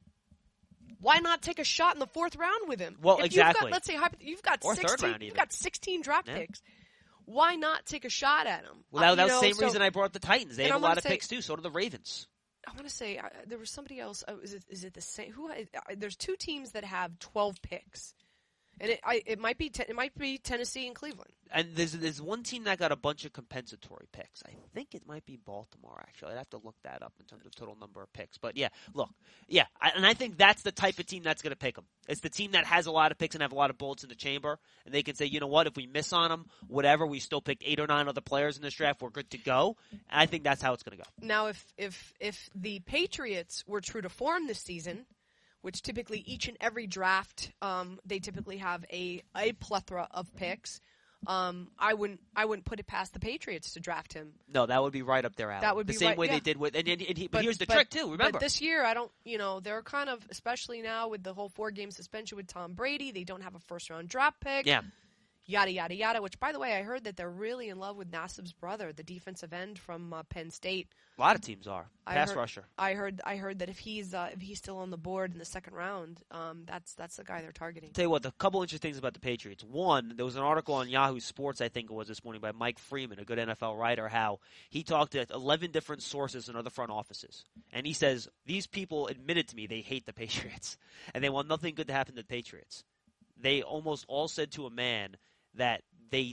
Why not take a shot in the fourth round with him? Well, if exactly. You've got, let's say hypo- you've got Or third sixteen. round You've even. got sixteen draft Yeah. picks. Why not take a shot at him? Well, that, Uh, that you was know, the same so- reason I brought up the Titans. They and have I a lot wanna of say- picks, too. So do the Ravens. I want to say uh, there was somebody else. Uh, is it is it the same? Who? Uh, there's two teams that have twelve picks, and it I, it might be te- it might be Tennessee and Cleveland. And there's there's one team that got a bunch of compensatory picks. I think it might be Baltimore, actually. I'd have to look that up in terms of total number of picks. But, yeah, look. Yeah, I, and I think that's the type of team that's going to pick them. It's the team that has a lot of picks and have a lot of bullets in the chamber. And they can say, you know what, if we miss on them, whatever, we still picked eight or nine other players in this draft, we're good to go. And I think that's how it's going to go. Now, if if if the Patriots were true to form this season, which typically each and every draft, um, they typically have a a plethora of picks. Um, I wouldn't I wouldn't put it past the Patriots to draft him. No, that would be right up their alley. That would the be same right- way yeah. they did with. And, and, and he, but, But- here's the but- trick too. Remember, But this year, I don't, you know, they're kind of, especially now with the whole four-game suspension with Tom Brady, they don't have a first-round draft pick. yeah, Yada, yada, yada, which, by the way, I heard that they're really in love with Nassib's brother, the defensive end from uh, Penn State. a lot of teams are I pass heard, rusher. I heard I heard that if he's uh, if he's still on the board in the second round, um, that's that's the guy they're targeting. Tell you what, a couple interesting things about the Patriots. One, there was an article on Yahoo Sports, I think it was this morning, by Mike Freeman, a good N F L writer, how he talked to eleven different sources in other front offices. And he says, these people admitted to me they hate the Patriots, and they want nothing good to happen to the Patriots. They almost all said to a man that they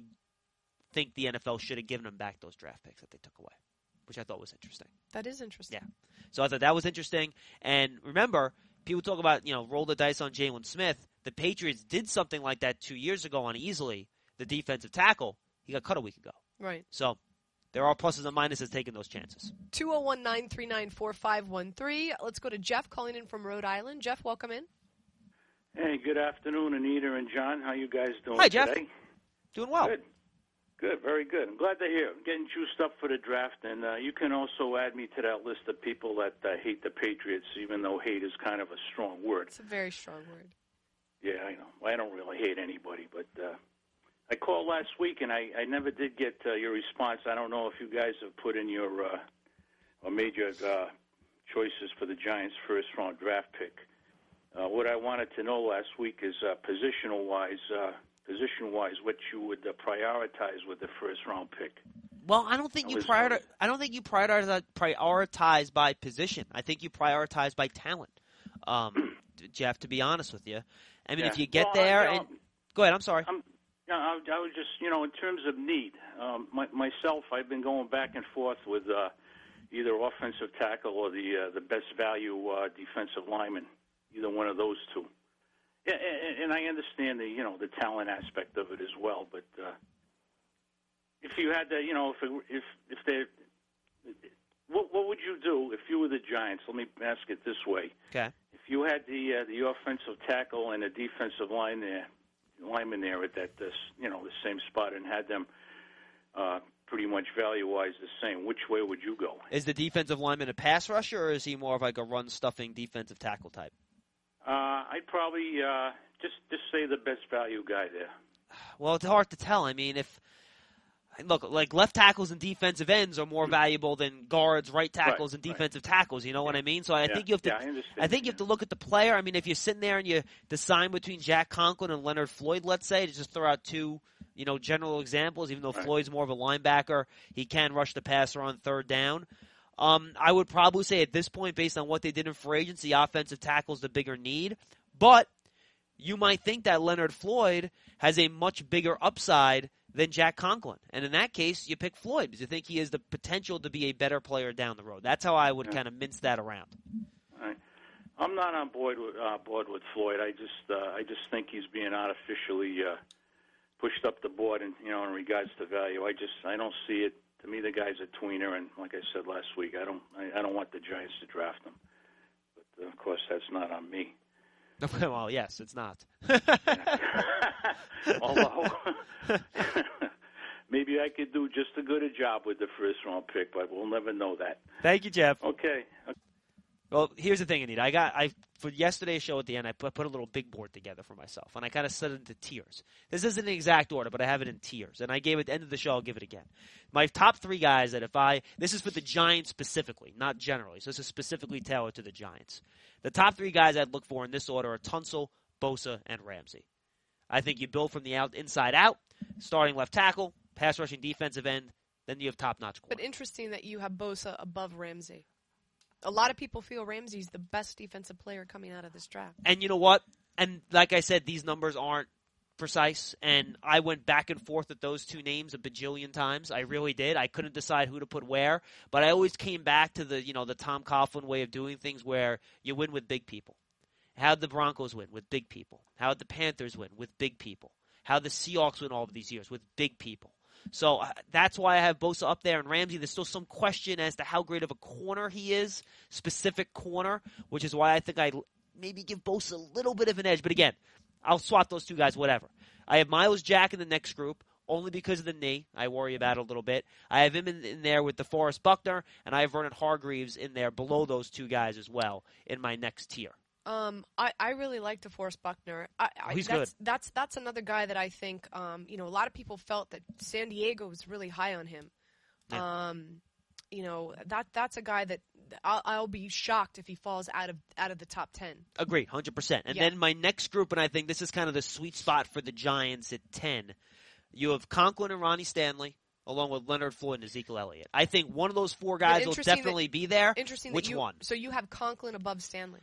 think the N F L should have given them back those draft picks that they took away, which I thought was interesting. That is interesting. Yeah. So I thought that was interesting. And remember, people talk about, you know, roll the dice on Jalen Smith. The Patriots did something like that two years ago on Easley, the defensive tackle. He got cut a week ago. Right. So there are pluses and minuses taking those chances. two oh one, nine three nine, four five one three. Let's go to Jeff calling in from Rhode Island. Jeff, welcome in. Hey, good afternoon, Anita and John. How you guys doing Hi, Jeff. today? Doing well. Good. Good, very good. I'm glad to hear. I'm getting juiced up for the draft, and uh, you can also add me to that list of people that uh, hate the Patriots, even though hate is kind of a strong word. It's a very strong word. Yeah, I know. I don't really hate anybody, but uh, I called last week, and I, I never did get uh, your response. I don't know if you guys have put in your uh, or made your uh, choices for the Giants' first-round draft pick. Uh, what I wanted to know last week is uh, positional-wise, uh, position-wise, what you would uh, prioritize with the first-round pick. Well, I don't think I you was prioritize. wondering. I don't think you prioritize prioritize by position. I think you prioritize by talent, um, Jeff. To be honest with you, I mean, Yeah. if you get Well, I- there you know, and go ahead. I'm sorry. I'm, Yeah, I, I was just, you know, in terms of need, um, my, myself, I've been going back and forth with uh, either offensive tackle or the uh, the best value uh, defensive lineman, either one of those two. Yeah, and, and I understand the, you know, the talent aspect of it as well. But uh, if you had to, you know, if it, if if they, what what would you do if you were the Giants? Let me ask it this way: Okay. If you had the uh, the offensive tackle and the defensive line there. lineman there at that, this, you know, the same spot and had them uh, pretty much value-wise the same, which way would you go? Is the defensive lineman a pass rusher, or is he more of like a run-stuffing defensive tackle type? Uh, I'd probably uh, just just say the best value guy there. Well, it's hard to tell. I mean, if look, like left tackles and defensive ends are more valuable than guards, right tackles, right, and defensive right. tackles. You know what I mean? So I yeah. think you have to. Yeah, I, understand, I think yeah. you have to look at the player. I mean, if you're sitting there and you decide between Jack Conklin and Leonard Floyd, let's say, to just throw out two, you know, general examples. Even though right. Floyd's more of a linebacker, he can rush the passer on third down. Um, I would probably say at this point, based on what they did in free agency, offensive tackle is the bigger need. But you might think that Leonard Floyd has a much bigger upside than Jack Conklin. And in that case, you pick Floyd because you think he has the potential to be a better player down the road. That's how I would yeah. kind of mince that around. All right. I'm not on board with, uh, board with Floyd. I just uh, I just think he's being artificially uh, pushed up the board, in, you know, in regards to value. I just I don't see it. To me, the guy's a tweener, and like I said last week, I don't I, I don't want the Giants to draft him. But uh, of course, that's not on me. Well, yes, it's not. Although maybe I could do just as good a job with the first round pick, but we'll never know that. Thank you, Jeff. Okay. Well, here's the thing, Anita. I got I for yesterday's show at the end. I put, put a little big board together for myself, and I kind of set it into tiers. This isn't an exact order, but I have it in tiers, and I gave it at the end of the show. I'll give it again. My top three guys that if I this is for the Giants specifically, not generally. So this is specifically tailored to the Giants. The top three guys I'd look for in this order are Tunsil, Bosa, and Ramsey. I think you build from the out inside out, starting left tackle, pass rushing defensive end, then you have top-notch corner. But interesting that you have Bosa above Ramsey. A lot of people feel Ramsey's the best defensive player coming out of this draft. And you know what? And like I said, these numbers aren't precise, and I went back and forth with those two names a bajillion times. I really did. I couldn't decide who to put where, but I always came back to the, you know, the Tom Coughlin way of doing things where you win with big people. How'd the Broncos win? With big people. How'd the Panthers win? With big people. How'd the Seahawks win all of these years? With big people. So uh, that's why I have Bosa up there, and Ramsey, there's still some question as to how great of a corner he is, specific corner, which is why I think I maybe give Bosa a little bit of an edge. But again, I'll swap those two guys, whatever. I have Myles Jack in the next group, only because of the knee. I worry about it a little bit. I have him in, in there with DeForest Buckner, and I have Vernon Hargreaves in there below those two guys as well in my next tier. Um, I, I really like DeForest Buckner. I, I, oh, he's that's, good. That's that's another guy that I think, um, you know, a lot of people felt that San Diego was really high on him. Yeah. Um, you know, that that's a guy that I'll, I'll be shocked if he falls out of out of the top ten. Agreed, one hundred percent. And yeah. then my next group, and I think this is kind of the sweet spot for the Giants at ten, you have Conklin and Ronnie Stanley, along with Leonard Floyd and Ezekiel Elliott. I think one of those four guys will definitely that, be there. Interesting. Which that you, one? So you have Conklin above Stanley.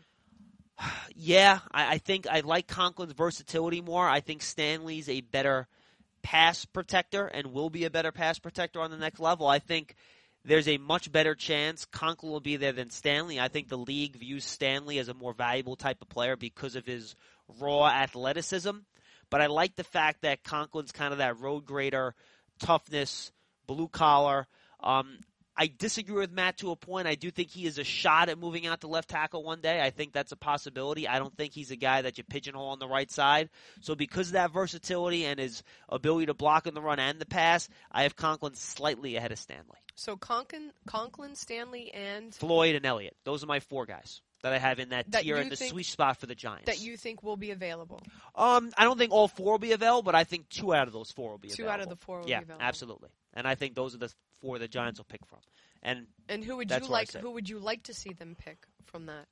Yeah, I, I think I like Conklin's versatility more. I think Stanley's a better pass protector and will be a better pass protector on the next level. I think there's a much better chance Conklin will be there than Stanley. I think the league views Stanley as a more valuable type of player because of his raw athleticism. But I like the fact that Conklin's kind of that road grader, toughness, blue collar. Um, I disagree with Matt to a point. I do think he is a shot at moving out to left tackle one day. I think that's a possibility. I don't think he's a guy that you pigeonhole on the right side. So because of that versatility and his ability to block in the run and the pass, I have Conklin slightly ahead of Stanley. So Conklin, Conklin, Stanley, and Floyd and Elliott. Those are my four guys that I have in that, that tier in the think, sweet spot for the Giants. That you think will be available? Um, I don't think all four will be available, but I think two out of those four will be two available. Two out of the four will yeah, be available. Yeah, absolutely. And I think those are the four the Giants will pick from. And and who would that's you like? Who would you like to see them pick from that?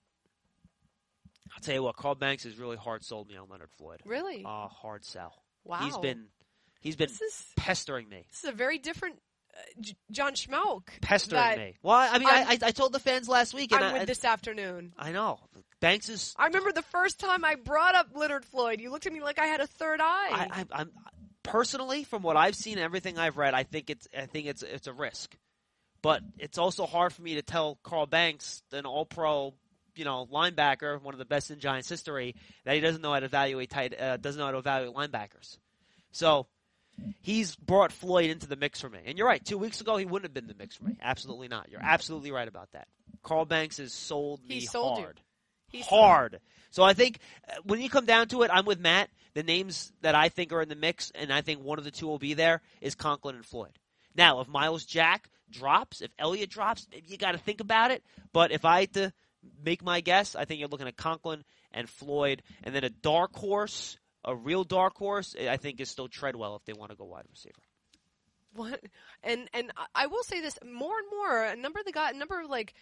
I'll tell you what, Carl Banks has really hard sold me on Leonard Floyd. Really? Uh, hard sell. Wow. He's been he's been this is, pestering me. This is a very different uh, J- John Schmalk. Pestering me. Well, I mean, I, I I told the fans last week. And I'm I, with this afternoon. I know. Banks is. I remember the first time I brought up Leonard Floyd. You looked at me like I had a third eye. I, I, I'm personally, from what I've seen and everything I've read, I think it's I think it's it's a risk. But it's also hard for me to tell Carl Banks, an all-pro, you know, linebacker, one of the best in Giants history, that he doesn't know how to evaluate tight, uh, doesn't know how to evaluate linebackers. So he's brought Floyd into the mix for me. And you're right. Two weeks ago, he wouldn't have been in the mix for me. Absolutely not. You're absolutely right about that. Carl Banks has sold me He sold hard. You. He hard. Sold so I think uh, when you come down to it, I'm with Matt. The names that I think are in the mix, and I think one of the two will be there, is Conklin and Floyd. Now, if Miles Jack drops, if Elliott drops, you got to think about it. But if I had to make my guess, I think you're looking at Conklin and Floyd. And then a dark horse, a real dark horse, I think is still Treadwell if they want to go wide receiver. What? And and I will say this more and more. A number of the guy, a number of like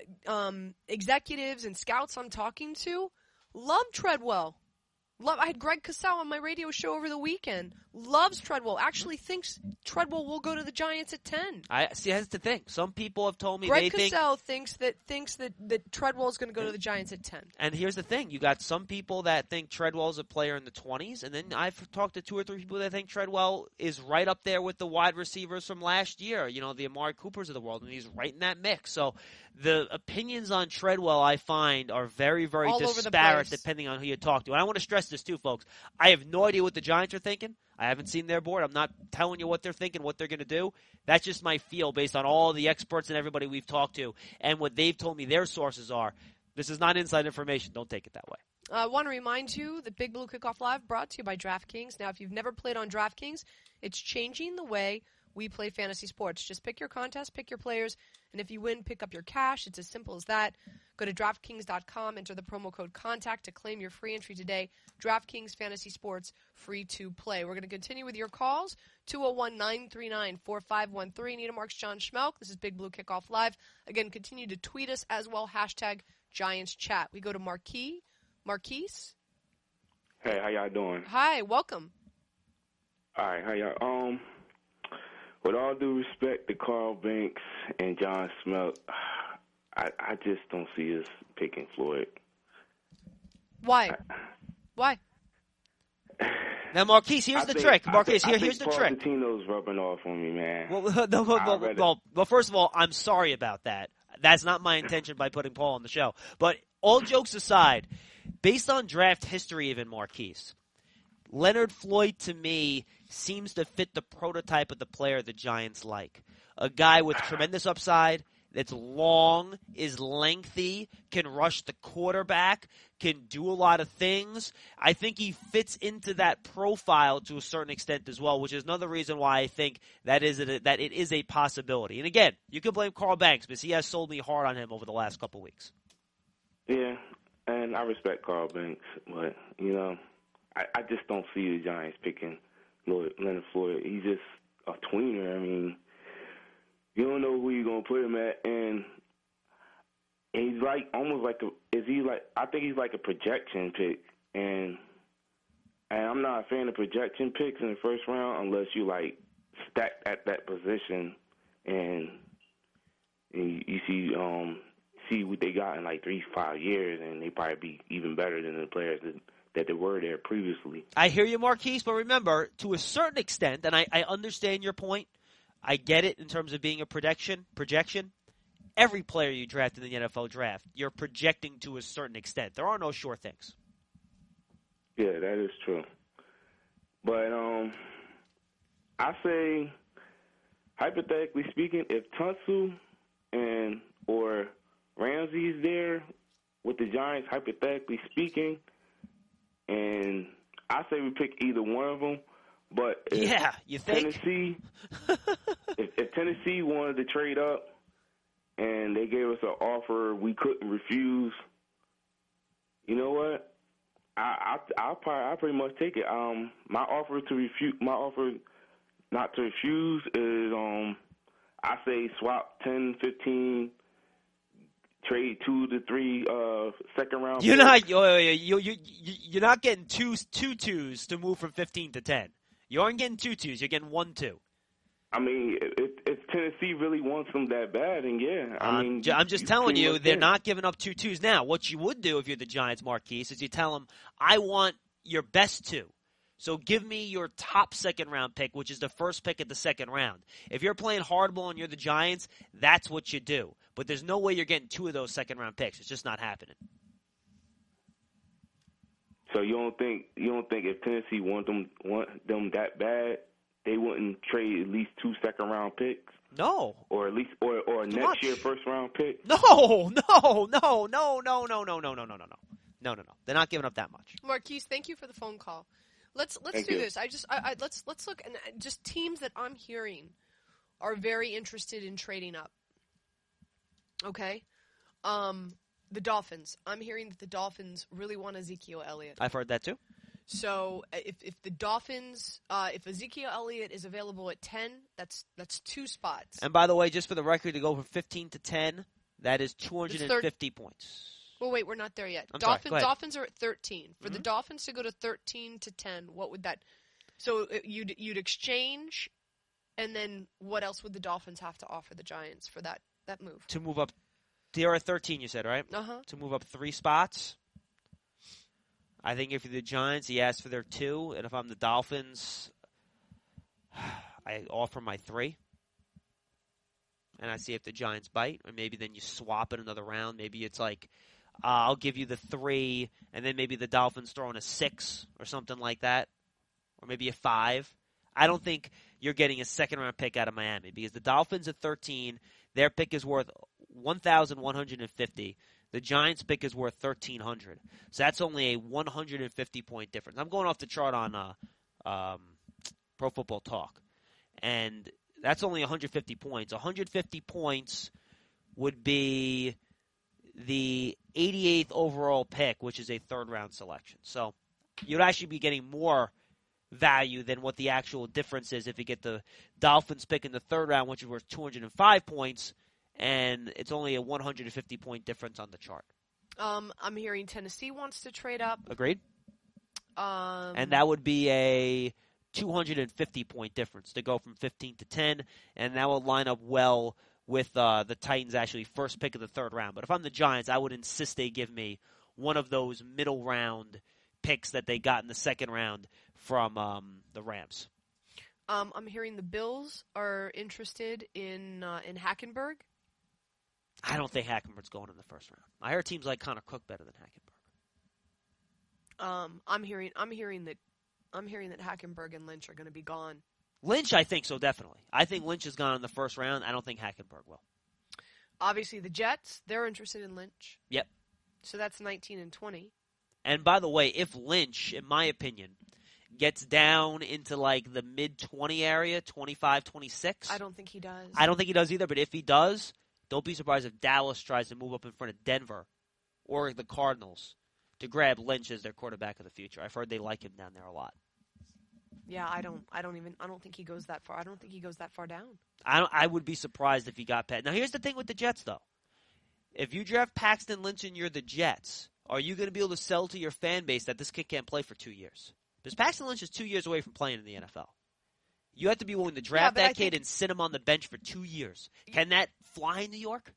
um, executives and scouts I'm talking to love Treadwell. Love. I had Greg Cosell on my radio show over the weekend. Loves Treadwell. Actually thinks Treadwell will go to the Giants at ten. I see. That's the thing. Some people have told me Greg they Cosell think thinks that thinks that that Treadwell is going to go to the Giants at ten. And here's the thing: you got some people that think Treadwell's a player in the twenties, and then I've talked to two or three people that think Treadwell is right up there with the wide receivers from last year. You know, the Amari Coopers of the world, and he's right in that mix. So the opinions on Treadwell, I find, are very, very All over the disparate place. depending on who you talk to. And I want to stress this too, folks. I have no idea what the Giants are thinking. I haven't seen their board. I'm not telling you what they're thinking, what they're going to do. That's just my feel based on all the experts and everybody we've talked to and what they've told me their sources are. This is not inside information. Don't take it that way. I want to remind you that Big Blue Kickoff Live brought to you by DraftKings. Now, if you've never played on DraftKings, it's changing the way we play fantasy sports. Just pick your contest, pick your players, and if you win, pick up your cash. It's as simple as that. Go to DraftKings dot com, enter the promo code CONTACT to claim your free entry today. DraftKings Fantasy Sports, free to play. We're going to continue with your calls. two oh one, nine three nine, four five one three. Nita Marks, John Schmelk. This is Big Blue Kickoff Live. Again, continue to tweet us as well. Hashtag Giants Chat. We go to Marquis. Marquise? Hey, how y'all doing? Hi, welcome. All right, how y'all? Um, with all due respect to Carl Banks and John Schmelk, I, I just don't see us picking Floyd. Why? Why? Now, Marquise, here's I the think, trick. I Marquise, think, here, here's I the think trick. Valentino's rubbing off on me, man. Well, no, well, well, rather- well, well, first of all, I'm sorry about that. That's not my intention by putting Paul on the show. But all jokes aside, based on draft history, even Marquise, Leonard Floyd to me seems to fit the prototype of the player the Giants like. A guy with tremendous upside, that's long, is lengthy, can rush the quarterback, can do a lot of things. I think he fits into that profile to a certain extent as well, which is another reason why I think that is a, that it is a possibility. And again, you can blame Carl Banks because he has sold me hard on him over the last couple weeks. Yeah, and I respect Carl Banks, but, you know, I, I just don't see the Giants picking Lloyd, Leonard Floyd. He's just a tweener. I mean, you don't know who you're going to put him at, and he's like almost like a is he like I think he's like a projection pick, and and I'm not a fan of projection picks in the first round unless you like stacked at that position and, and you see um see what they got in like three five years, and they probably be even better than the players that that they were there previously. I hear you, Marquise, but remember, to a certain extent, and I, I understand your point. I get it in terms of being a projection. Projection. Every player you draft in the N F L draft, you're projecting to a certain extent. There are no sure things. Yeah, that is true. But um, I say, hypothetically speaking, if Tunsil and or Ramsey's there with the Giants, hypothetically speaking, and I say we pick either one of them. But if yeah, you think Tennessee, if, if Tennessee wanted to trade up and they gave us an offer we couldn't refuse, you know what? I I I'll probably I pretty much take it. Um, my offer to refuse, my offer not to refuse is um, I say swap ten, fifteen, trade two to three uh second round. you're picks. not you you you you're not getting two two twos to move from fifteen to ten. You aren't getting two twos. You're getting one two. I mean, if, if Tennessee really wants them that bad, then yeah. I I'm mean, ju- I'm just you telling pretty you, much they're can. not giving up two twos now. What you would do if you're the Giants, Marquise, is you tell them, I want your best two. So give me your top second round pick, which is the first pick at the second round. If you're playing hardball and you're the Giants, that's what you do. But there's no way you're getting two of those second round picks. It's just not happening. So you don't think you don't think if Tennessee want them want them that bad, they wouldn't trade at least two second round picks? No. Or at least or or Too next much. year first round pick? No, no, no, no, no, no, no, no, no, no, no, no, no. No, no, no. They're not giving up that much. Marquise, thank you for the phone call. Let's let's Thank do you. this. I just I, I let's let's look and uh, just teams that I'm hearing are very interested in trading up. Okay, um, the Dolphins. I'm hearing that the Dolphins really want Ezekiel Elliott. I've heard that too. So uh, if if the Dolphins, uh, if Ezekiel Elliott is available at ten, that's that's two spots. And by the way, just for the record, to go from fifteen to ten, that is two hundred fifty points. Well, wait, we're not there yet. I'm sorry, Dolphins go ahead. Dolphins are at thirteen. For Mhm. the Dolphins to go to thirteen to ten, what would that? So uh, you'd you'd exchange, and then what else would the Dolphins have to offer the Giants for that that move? To move up, they're at thirteen, you said, right? Uh huh. To move up three spots. I think if you're the Giants, he asks for their two, and if I'm the Dolphins, I offer my three. And I see if the Giants bite, or maybe then you swap it another round. Maybe it's like, uh, I'll give you the three, and then maybe the Dolphins throw in a six or something like that, or maybe a five. I don't think you're getting a second-round pick out of Miami because the Dolphins at thirteen, their pick is worth one thousand one hundred fifty. The Giants' pick is worth thirteen hundred. So that's only a one hundred fifty point difference. I'm going off the chart on uh, um, Pro Football Talk, and that's only one hundred fifty points. one hundred fifty points would be the eighty-eighth overall pick, which is a third-round selection. So you'd actually be getting more value than what the actual difference is if you get the Dolphins pick in the third round, which is worth two hundred five points, and it's only a one hundred fifty point difference on the chart. Um, I'm hearing Tennessee wants to trade up. Agreed? Um, And that would be a two hundred fifty point difference to go from fifteen to ten, and that will line up well with uh, the Titans' actually first pick of the third round. But if I'm the Giants, I would insist they give me one of those middle round picks that they got in the second round from um, the Rams. Um, I'm hearing the Bills are interested in uh, in Hackenberg. I don't think Hackenberg's going in the first round. I heard teams like Connor Cook better than Hackenberg. Um, I'm hearing I'm hearing that I'm hearing that Hackenberg and Lynch are going to be gone. Lynch, I think so, definitely. I think Lynch has gone in the first round. I don't think Hackenberg will. Obviously, the Jets, they're interested in Lynch. Yep. So that's nineteen and twenty. And by the way, if Lynch, in my opinion, gets down into like the mid twenty area, twenty-five, twenty-six. I don't think he does. I don't think he does either, but if he does, don't be surprised if Dallas tries to move up in front of Denver or the Cardinals to grab Lynch as their quarterback of the future. I've heard they like him down there a lot. Yeah, I don't. I don't even. I don't think he goes that far. I don't think he goes that far down. I don't, I would be surprised if he got past. Now, here's the thing with the Jets, though. If you draft Paxton Lynch and you're the Jets, are you going to be able to sell to your fan base that this kid can't play for two years? Because Paxton Lynch is two years away from playing in the N F L. You have to be willing to draft Yeah, but that I kid think- and sit him on the bench for two years. Can that fly in New York?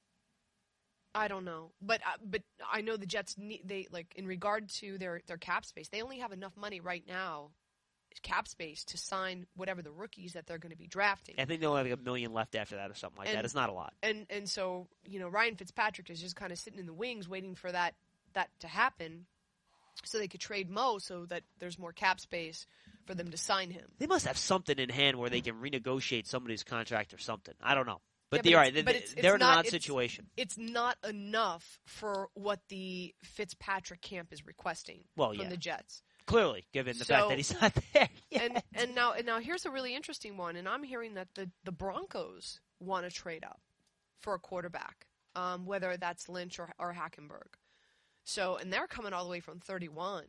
I don't know, but uh, but I know the Jets need they like in regard to their their cap space. They only have enough money right now, cap space, to sign whatever the rookies that they're going to be drafting. I think they only have like a million left after that or something like And- that. It's not a lot. And and so you know Ryan Fitzpatrick is just kind of sitting in the wings waiting for that that to happen, so they could trade Mo so that there's more cap space for them to sign him. They must have something in hand where they can renegotiate somebody's contract or something. I don't know. But Yeah, they're but right. it's- They, but it's- they're it's in an not- odd it's- situation. It's not enough for what the Fitzpatrick camp is requesting Well, from yeah. the Jets. Clearly, given the So- fact that he's not there. yet. And and now and now here's a really interesting one, and I'm hearing that the, the Broncos want to trade up for a quarterback, um, whether that's Lynch or or Hackenberg. So and they're coming all the way from thirty-one.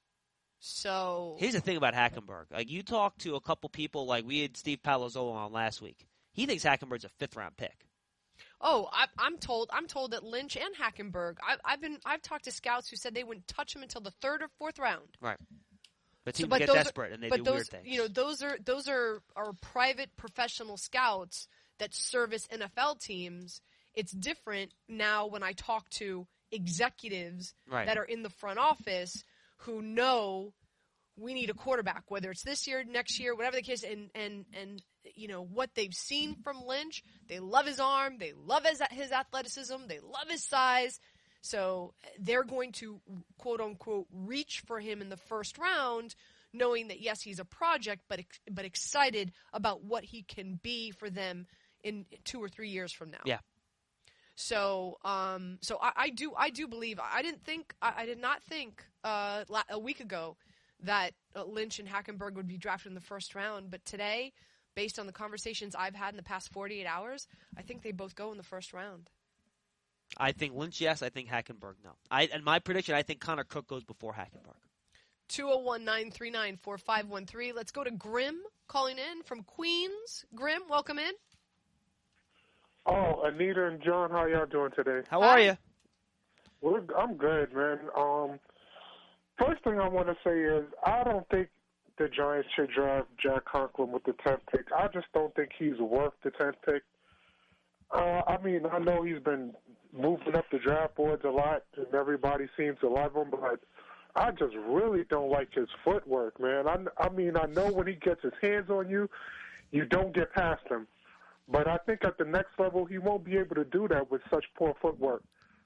So Here's the thing about Hackenberg. Like, you talk to a couple people, like we had Steve Palazzolo on last week. He thinks Hackenberg's a fifth-round pick. oh, I, I'm told I'm told that Lynch and Hackenberg. I, I've been I've talked to scouts who said they wouldn't touch him until the third or fourth round. Right. But So- teams but get those are- desperate, and they but do those, weird things. You know, those are those are are private professional scouts that service N F L teams. It's different now when I talk to executives Right. that are in the front office who know we need a quarterback, whether it's this year, next year, whatever the case, and, and, and you know, what they've seen from Lynch, they love his arm, they love his, his athleticism, they love his size, so they're going to, quote-unquote, reach for him in the first round, knowing that, yes, he's a project, but but excited about what he can be for them in two or three years from now. Yeah. So, um, so I, I do, I do believe. I didn't think, I, I did not think uh, a week ago that uh, Lynch and Hackenberg would be drafted in the first round. But today, based on the conversations I've had in the past forty-eight hours, I think they both go in the first round. I think Lynch, yes. I think Hackenberg, no. I and my prediction, I think Connor Cook goes before Hackenberg. two oh one, nine three nine, four five one three. Let's go to Grim calling in from Queens. Grim, welcome in. Oh, Anita and John, how y'all doing today? How are you? Well, I'm good, man. Um, first thing I want to say is I don't think the Giants should draft Jack Conklin with the tenth pick. I just don't think he's worth the tenth pick. Uh, I mean, I know he's been moving up the draft boards a lot, and everybody seems to love him, but I just really don't like his footwork, man. I, I mean, I know when he gets his hands on you, you don't get past him. But I think at the next level, he won't be able to do that with such poor footwork.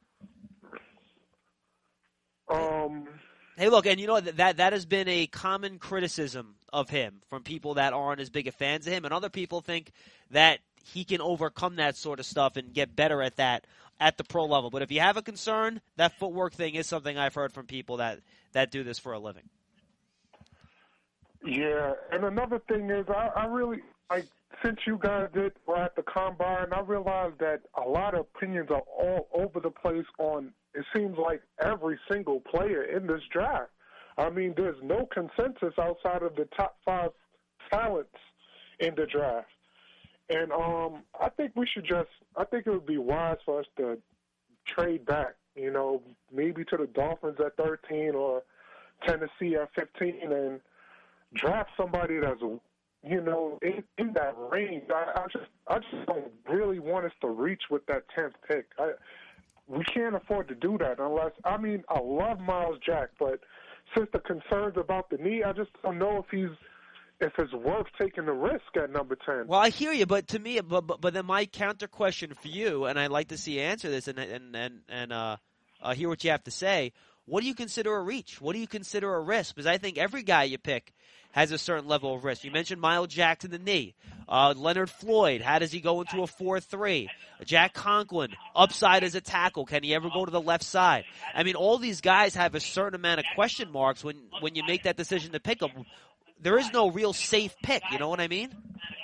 Um, hey, look, and you know, that that has been a common criticism of him from people that aren't as big of fans of him, and other people think that he can overcome that sort of stuff and get better at that at the pro level. But if you have a concern, that footwork thing is something I've heard from people that, that do this for a living. Yeah, and another thing is I, I really, like, since you guys did were at the Combine, I realized that a lot of opinions are all over the place on, it seems like, every single player in this draft. I mean, there's no consensus outside of the top five talents in the draft. And um, I think we should just, I think it would be wise for us to trade back, you know, maybe to the Dolphins at thirteen or Tennessee at fifteen and draft somebody that's, you know, in, in that range. I, I just I just don't really want us to reach with that tenth pick. I, we can't afford to do that unless, I mean, I love Miles Jack, but since the concerns about the knee, I just don't know if he's, if it's worth taking the risk at number ten. Well, I hear you, but to me, but but, but then my counter question for you, and I'd like to see you answer this and and and, and uh, uh, hear what you have to say. What do you consider a reach? What do you consider a risk? Because I think every guy you pick has a certain level of risk. You mentioned Miles Jack to the knee. Uh, Leonard Floyd, how does he go into a four three? Jack Conklin, upside as a tackle. Can he ever go to the left side? I mean, all these guys have a certain amount of question marks when, when you make that decision to pick them. There is no real safe pick. You know what I mean?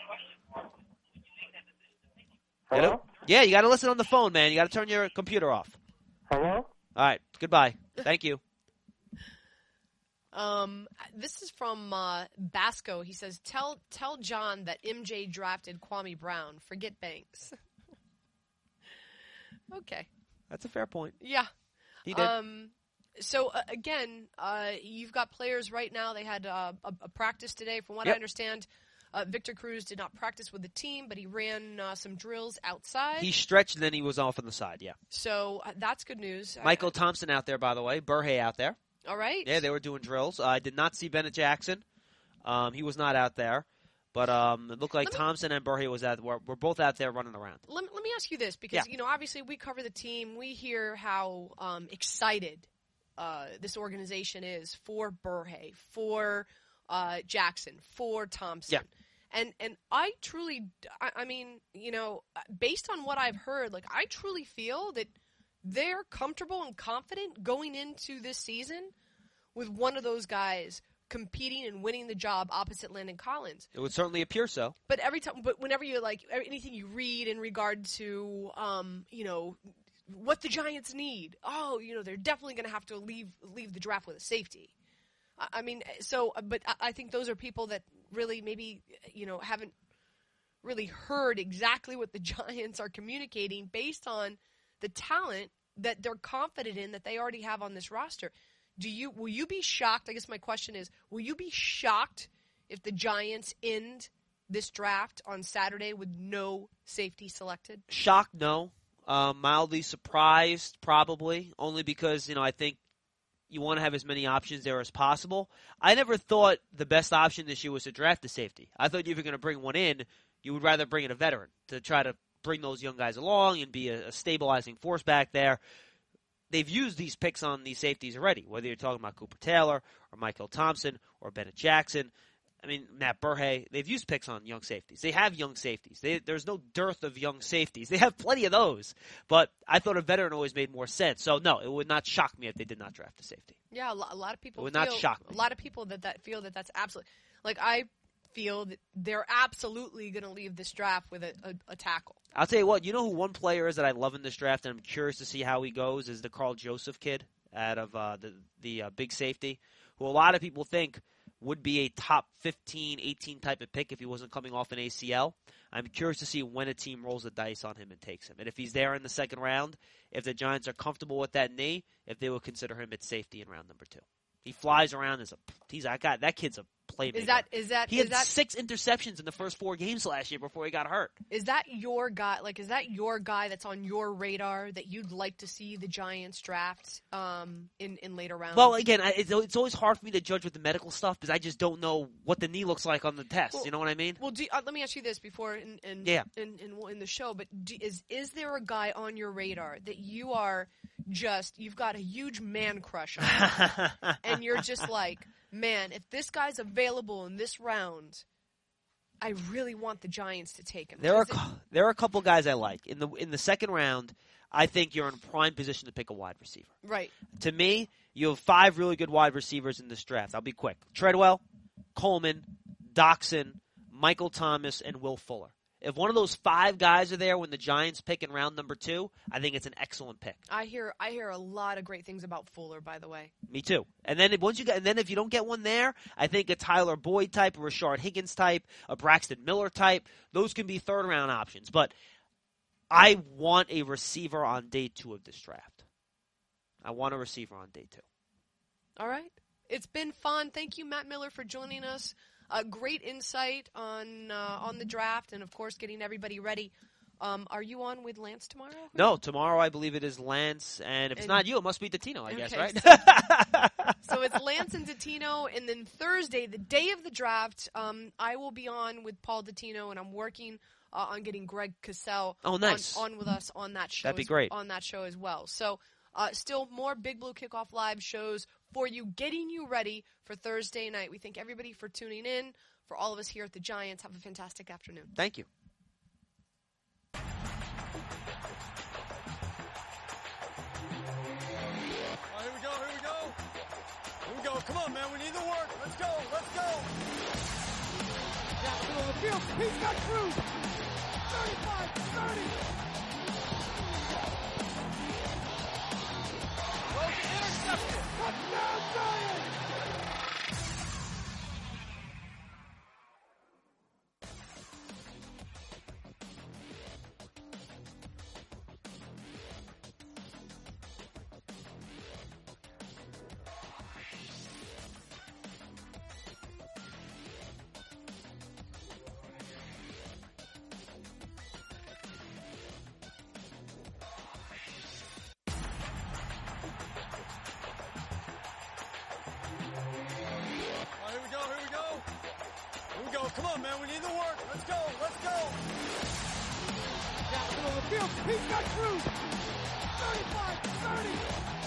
Hello? Yeah, you got to listen on the phone, man. You got to turn your computer off. Hello? All right. Goodbye. Thank you. Um, this is from uh, Basco. He says, "Tell tell John that M J drafted Kwame Brown. Forget Banks." Okay, that's a fair point. Yeah, he did. Um, so uh, again, uh, you've got players right now. They had uh, a, a practice today. From what yep. I understand, uh, Victor Cruz did not practice with the team, but he ran uh, some drills outside. He stretched and then he was off on the side. Yeah. So uh, that's good news. Michael I, Thompson out there, by the way. Burhay out there. All right. Yeah, they were doing drills. Uh, I did not see Bennett Jackson. Um, he was not out there. But um, it looked like me, Thompson and Burhay was out. Were, were both out there running around. Let, let me ask you this, because yeah. you know, obviously we cover the team. We hear how um, excited uh, this organization is for Burhay, for uh, Jackson, for Thompson. Yeah. And and I truly, I, I mean, you know, based on what I've heard, like I truly feel that they're comfortable and confident going into this season with one of those guys competing and winning the job opposite Landon Collins. It would certainly appear so. But every time, but whenever you like anything you read in regard to, um, you know, what the Giants need, oh, you know, they're definitely going to have to leave leave the draft with a safety. I, I mean, so, but I, I think those are people that really maybe, you know, haven't really heard exactly what the Giants are communicating based on the talent that they're confident in that they already have on this roster. Do you will you be shocked? I guess my question is, will you be shocked if the Giants end this draft on Saturday with no safety selected? Shocked, no. Uh, mildly surprised, probably, only because, you know, I think you want to have as many options there as possible. I never thought the best option this year was to draft a safety. I thought if you're going to bring one in, you would rather bring in a veteran to try to bring those young guys along and be a, a stabilizing force back there. They've used these picks on these safeties already, whether you're talking about Cooper Taylor or Michael Thompson or Bennett Jackson. I mean, Matt Burhay. They've used picks on young safeties. They have young safeties. They, there's no dearth of young safeties. They have plenty of those. But I thought a veteran always made more sense. So, no, it would not shock me if they did not draft a safety. Yeah, a lot, a lot of people It would feel, not shock me. A lot of people that, that feel that that's absolutely – like, I feel that they're absolutely going to leave this draft with a, a, a tackle. I'll tell you what, you know who one player is that I love in this draft, and I'm curious to see how he goes, is the Carl Joseph kid out of uh, the, the uh, big safety, who a lot of people think would be a top fifteen, eighteen type of pick if he wasn't coming off an A C L. I'm curious to see when a team rolls the dice on him and takes him. And if he's there in the second round, if the Giants are comfortable with that knee, if they will consider him at safety in round number two. He flies around as a he's I got that kid's a playmaker. Is that is that he is had that, six interceptions in the first four games last year before he got hurt. Is that your guy? Like, is that your guy that's on your radar that you'd like to see the Giants draft um, in in later rounds? Well, again, I, it's, it's always hard for me to judge with the medical stuff because I just don't know what the knee looks like on the test. Well, you know what I mean? Well, do, uh, let me ask you this before in in yeah. in, in, in the show. But do, is is there a guy on your radar that you are just you've got a huge man crush on, and you're just like, man, if this guy's available in this round, I really want the Giants to take him. There are it, there are a couple guys I like in the in the second round. I think you're in prime position to pick a wide receiver. Right. To me, you have five really good wide receivers in this draft. I'll be quick: Treadwell, Coleman, Doxson, Michael Thomas, and Will Fuller. If one of those five guys are there when the Giants pick in round number two, I think it's an excellent pick. I hear I hear a lot of great things about Fuller, by the way. Me too. And then once you get, and then if you don't get one there, I think a Tyler Boyd type, a Rashard Higgins type, a Braxton Miller type, those can be third round options. But I want a receiver on day two of this draft. I want a receiver on day two. All right. It's been fun. Thank you, Matt Miller, for joining us. A uh, great insight on uh, on the draft and, of course, getting everybody ready. Um, are you on with Lance tomorrow? No, tomorrow I believe it is Lance, and if and, it's not you, it must be Dottino, I okay, guess, right? So, so it's Lance and Dottino, and then Thursday, the day of the draft, um, I will be on with Paul Dottino, and I'm working uh, on getting Greg Cassell oh, nice. on, on with us on that show. That'd be as, great. On that show as well. So, uh, still more Big Blue Kickoff Live shows for you, getting you ready for Thursday night. We thank everybody for tuning in. For all of us here at the Giants, have a fantastic afternoon. Thank you. All right, here we go, here we go. Here we go. Come on, man. We need the work. Let's go, let's go. Down the middle of the field. He's got Cruz. thirty-five, thirty. Well, intercepted. Touchdown, Giants. Come on, man. We need the work. Let's go. Let's go. Down the middle of the field. He's got Cruz. thirty-five, thirty.